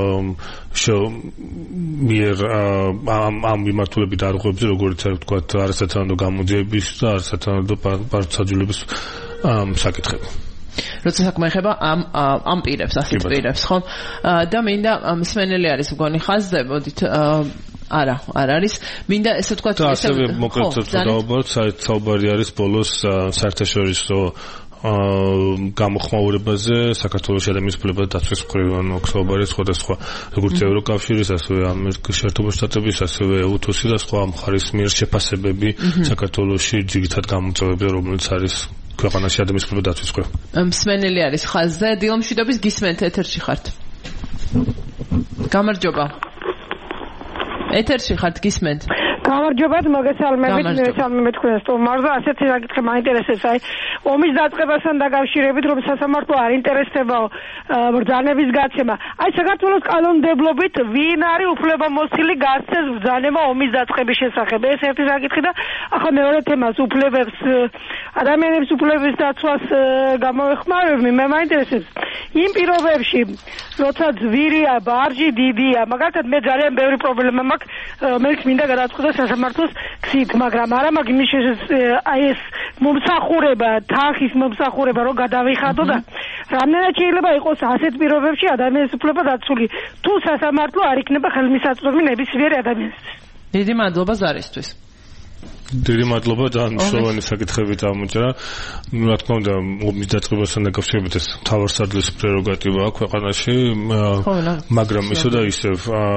მიერ ამ მიმართულებით არღვევებზე, როგორც ვთქვათ, არასათანადო გამოძიების და არასათანადო პარტიულების საკითხები. როცა საქმე ეხება ამ ამ პირებს, ასეთ პირებს, ხო? და მინდა მსმენელი არის მგონი ხაზზე, მოდით არა, არ არის. მინდა ესე ვთქვათ, და ასევე მოკლედ დავაბაროთ, საუბარი არის ბოლოს საერთაშორისო გამოხმაურებაზე საქართველოს ადამიანის უფლებათა დაცვის მხრივ, ანუ საუბარი სხვადასხვა როგორც ევროკავშირის, ასევე ამერიკის შეერთებული შტატების, ასევე უთუსის და სხვა მხარის მიერ შეფასებები საქართველოში ძირითად გამოწვევებზე, რომელიც არის ქვეყანაში ადამიანის უფლებათა დაცვის მხრივ. მსმენელი არის ხაზზე, დილომშვიდობის გისმენთ, ეთერში ხართ. გამარჯობა. ეთერში ხართ, გისმენთ. გამარჯობათ, მოგესალმებით, მესალმებით თქვენ სტუმარს. ასეთი საკითხი მაინტერესებს, აი, ომის დაწყებასთან დაკავშირებით, რომ სასამართლო არ ინტერესდებაო ბრძანების გაცემა. აი, საქართველოს კანონმდებლობით ვინ არის უფლებამოსილი გასცეს ბრძანება ომის დაწყების შესახებ? ეს ერთი საკითხი და ახლა მეორე თემას უფლებებს ადამიანების უფლების დაცვას გამოვეხმარებმი. მე მაინტერესებს იმ პირობებში, როცა ძვირია, ბარჯი დიდია, მაგალითად მე ძალიან ბევრი პრობლემა მაქვს, რომელიც მინდა გადაწყვეტოს სასამართლოს გზით, მაგრამ არა მაგ იმის აი ეს მომსახურება, თანხის მომსახურება რომ გადავიხადო და რამდენად შეიძლება იყოს ასეთ პირობებში ადამიანის უფლება დაცული, თუ სასამართლო არ იქნება ხელმისაწვდომი ნებისმიერი ადამიანისთვის. დიდი მადლობა ზარისთვის. დიდი მადლობა და მნიშვნელოვანი საკითხები დამოჭრა. ნუ რა თქმა უნდა, ომის დაწყებასთან დაკავშირებით ეს მთავარსარდლის პრეროგატივა აქვს ქვეყანაში, მაგრამ ისო და ისევ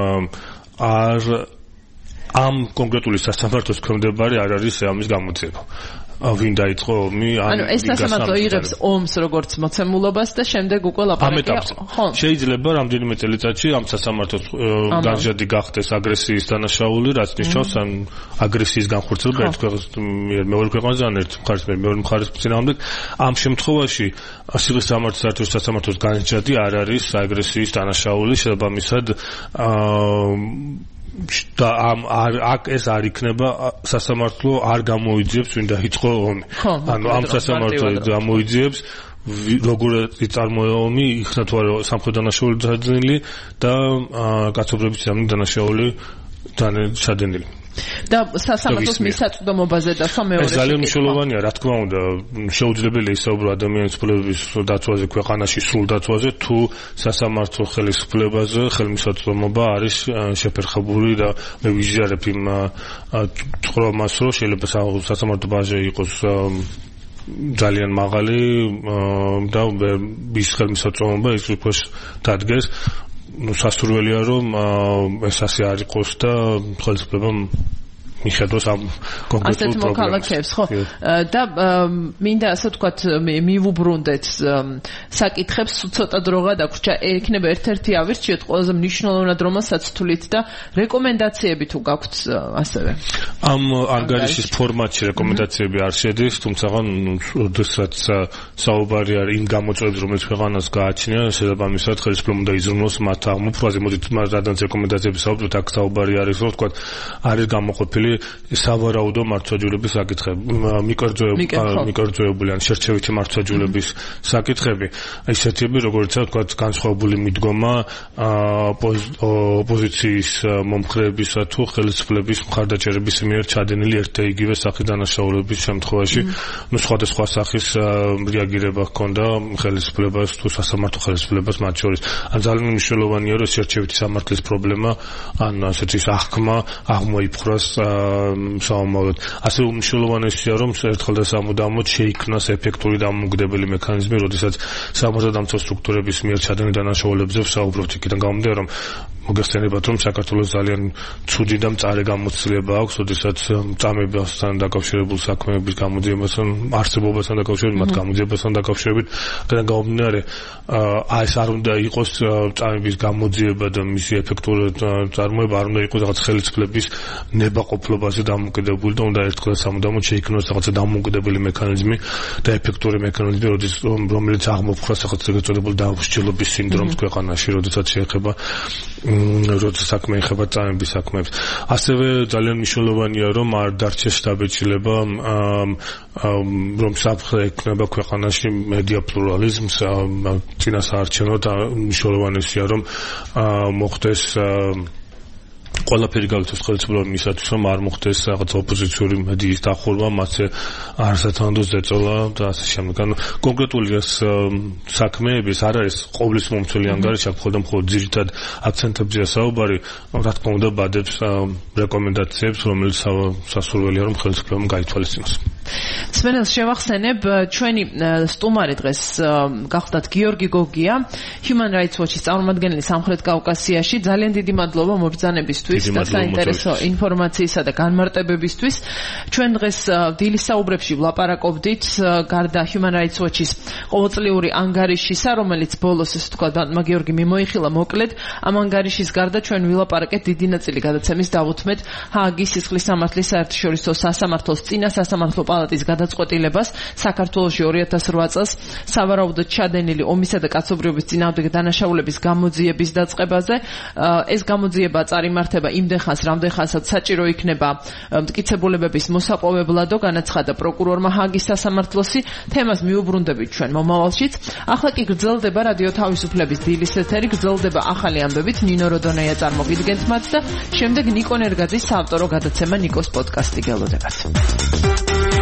არ ამ კონკრეტული სასამართლოს ქვემდებარე არ არის ამის გამოძიება. ვინ დაიწყო ომი? ანუ ეს სასამართლო იღებს ომს როგორც მოცემულობას და შემდეგ უკვე ლაპარაკია. ხო, შეიძლება რამდენიმე წელიწადში ამ სასამართლოს განჯადი გახდეს აგრესიის დანაშაული, რაც ნიშნავს ან აგრესიის განხორციელება ერთ ქვეყანას მიერ მეორე ქვეყანაზე ან ერთ მხარეს მიერ მეორე მხარეს წინააღმდეგ. ამ შემთხვევაში სიხლის სამართლის სასამართლოს განჯადი არ არის აგრესიის დანაშაული, შესაბამისად აა და ამ აქ ეს არ იქნება სასამართლო არ გამოიძიებს ვინ დაიწყო ომი. ანუ ამ სასამართლო გამოიძიებს როგორ იწარმოება ომი, იქნა თუ არა სამხედრო დანაშაული დადენილი და კაცობრიობის დანაშაული დადენილი. და სასამართლოს მისაწვდომობაზე და სამეორე ეს ძალიან მნიშვნელოვანია, რა თქმა უნდა, შეუძლებელია ისაუბრო ადამიანის უფლებების დაცვაზე ქვეყანაში, სრულ დაცვაზე, თუ სასამართლო ხელისუფლებაზე ხელმისაწვდომობა არის შეფერხებული და მე ვიზიარებ იმ წყრომას, რომ შეიძლება სასამართლო ბაჟე იყოს ძალიან მაღალი და ის ხელმისაწვდომობა ის უფლს დადგეს. ნუ სასურველია რომ ეს ასე არ იყოს და ხელისუფლება მიხედოს ამ კონკრეტულ პრობლემას. ხო. და მინდა ასე ვთქვათ მივუბრუნდეთ საკითხებს, ცოტა დრო გადაგვრჩა, ექნება ერთ-ერთი ავირჩიოთ ყველაზე მნიშვნელოვნად რომელსაც თვლით და რეკომენდაციები თუ გაქვთ ასევე. ამ ანგარიშის ფორმატში რეკომენდაციები არ შედის, თუმცა როდესაც საუბარი არის იმ გამოწვევებზე, რომელიც ქვეყანას გააჩნია, შესაბამისად ხელისუფლებამ უნდა იზრუნოს მათ აღმოფხვრაზე, მოდით რადგან რეკომენდაციები საუბრობთ, აქ საუბარი არის, რომ ვთქვათ, არის გამოყოფილი სავარაუდო მართვაჯულების საკითხები, მიკერძოებული ან შერჩევითი მართვაჯულების საკითხები, ისეთები, როგორიცაა ვთქვათ, განსხვავებული მიდგომა ოპოზიციის მომხრეებისა თუ ხელისუფლების მხარდაჭერების მიერ ჩადენილი ერთ და იგივე სახის დანაშაულების შემთხვევაში, ნუ სხვადასხვა სახის რეაგირება ჰქონდა ხელისუფლებას თუ სასამართლო ხელისუფლებას მათ შორის. ან ძალიან მნიშვნელოვანია, რომ შერჩევითი სამართლის პრობლემა, ან ასეთ ის აღქმა აღმოიფხვრას საომავლოდ. ასე უმნიშვნელოვანესია, რომ ერთხელ და სამუდამოდ შეიქმნას ეფექტური დამოუკიდებელი მექანიზმი, როდესაც სამართალდამცავ სტრუქტურების მიერ ჩადენილ დანაშაულებებზე ვსაუბრობთ. იქიდან გამომდინარე, რომ მოგეხსენებათ, რომ საქართველოს ძალიან ცუდი და მწარე გამოცდილება აქვს, როდესაც წამებასთან დაკავშირებულ საქმეების გამოძიებასთან, არსებობასთან დაკავშირებით, მათ გამოძიებასთან დაკავშირებით, იქიდან გამომდინარე, ეს არ უნდა იყოს წამების გამოძიება და მისი ეფექტური წარმოება არ უნდა იყოს რაღაც ხელისუფლების ნებაყოფლობაზე დამოკიდებული და უნდა ერთხელ და სამუდამოდ შეიქმნოს რაღაცა დამოუკიდებელი მექანიზმი და ეფექტური მექანიზმი, რომელიც აღმოფხვრას რაღაც ეგრეთ წოდებულ დაუსჯელობის სინდრომს ქვეყანაში, როდესაც შეეხება როდესაც საქმე ეხება წამების საქმეებს. ასევე ძალიან მნიშვნელოვანია, რომ არ დარჩეს შთაბეჭდილება, რომ საფრთხე ექნება ქვეყანაში მედია პლურალიზმს, წინასაარჩევნო და მნიშვნელოვანია, რომ მოხდეს ყველაფერი გავიქცეს ხელისუფლებამ იმისათვის, რომ არ მოხდეს რაღაც ოპოზიციური მედიის დახურვა, მათზე არასათანადო ზეწოლა და ასე შემდეგ. ანუ კონკრეტული ეს საქმეები არ არის ყოვლის მომცველი ანგარიში, აქ მხოლოდ მხოლოდ ძირითად აქცენტებზეა საუბარი, რა თქმა უნდა ბადებს რეკომენდაციებს, რომელიც სასურველია, რომ ხელისუფლებამ გაითვალისწინოს. სმენელს შევახსენებ, ჩვენი სტუმარი დღეს გახლდათ გიორგი გოგია, Human Rights Watch-ის წარმომადგენელი სამხრეთ კავკასიაში. ძალიან დიდი მადლობა მობრძანებისთვის და საინტერესო ინფორმაციისა და განმარტებებისთვის. ჩვენ დღეს დილის საუბრებში ვლაპარაკობდით გარდა Human Rights Watch-ის ყოველწლიური ანგარიშისა, რომელიც ბოლოს ესე თქვა დანმა გიორგი მიმოიხილა მოკლედ. ამ ანგარიშის გარდა ჩვენ ვილაპარაკეთ დიდი ნაწილი გადაცემის დავუთმეთ ჰააგის სისხლის სამართლის საერთაშორისო სასამართლოს წინა სასამართლო პალატის გადაწყვეტილებას საქართველოში ორი ათას რვა წელს სავარაუდოდ ჩადენილი ომისა და კაცობრიობის წინააღმდეგ დანაშაულების გამოძიების დაწყებაზე. ეს გამოძიება წარიმართება იმდენ ხანს, რამდენ ხანსაც საჭირო იქნება მტკიცებულებების მოსაპოვებლადო, განაცხადა პროკურორმა ჰააგის სასამართლოსი. თემას მიუბრუნდებით ჩვენ მომავალშიც. ახლა კი გრძელდება რადიო თავისუფლების დილის ეთერი, გრძელდება ახალი ამბებით. ნინო როდონეია წარმოგიდგენთ მათ და შემდეგ ნიკო ნერგაძის საავტორო გადაცემა ნიკოს პოდკასტი გელოდებათ.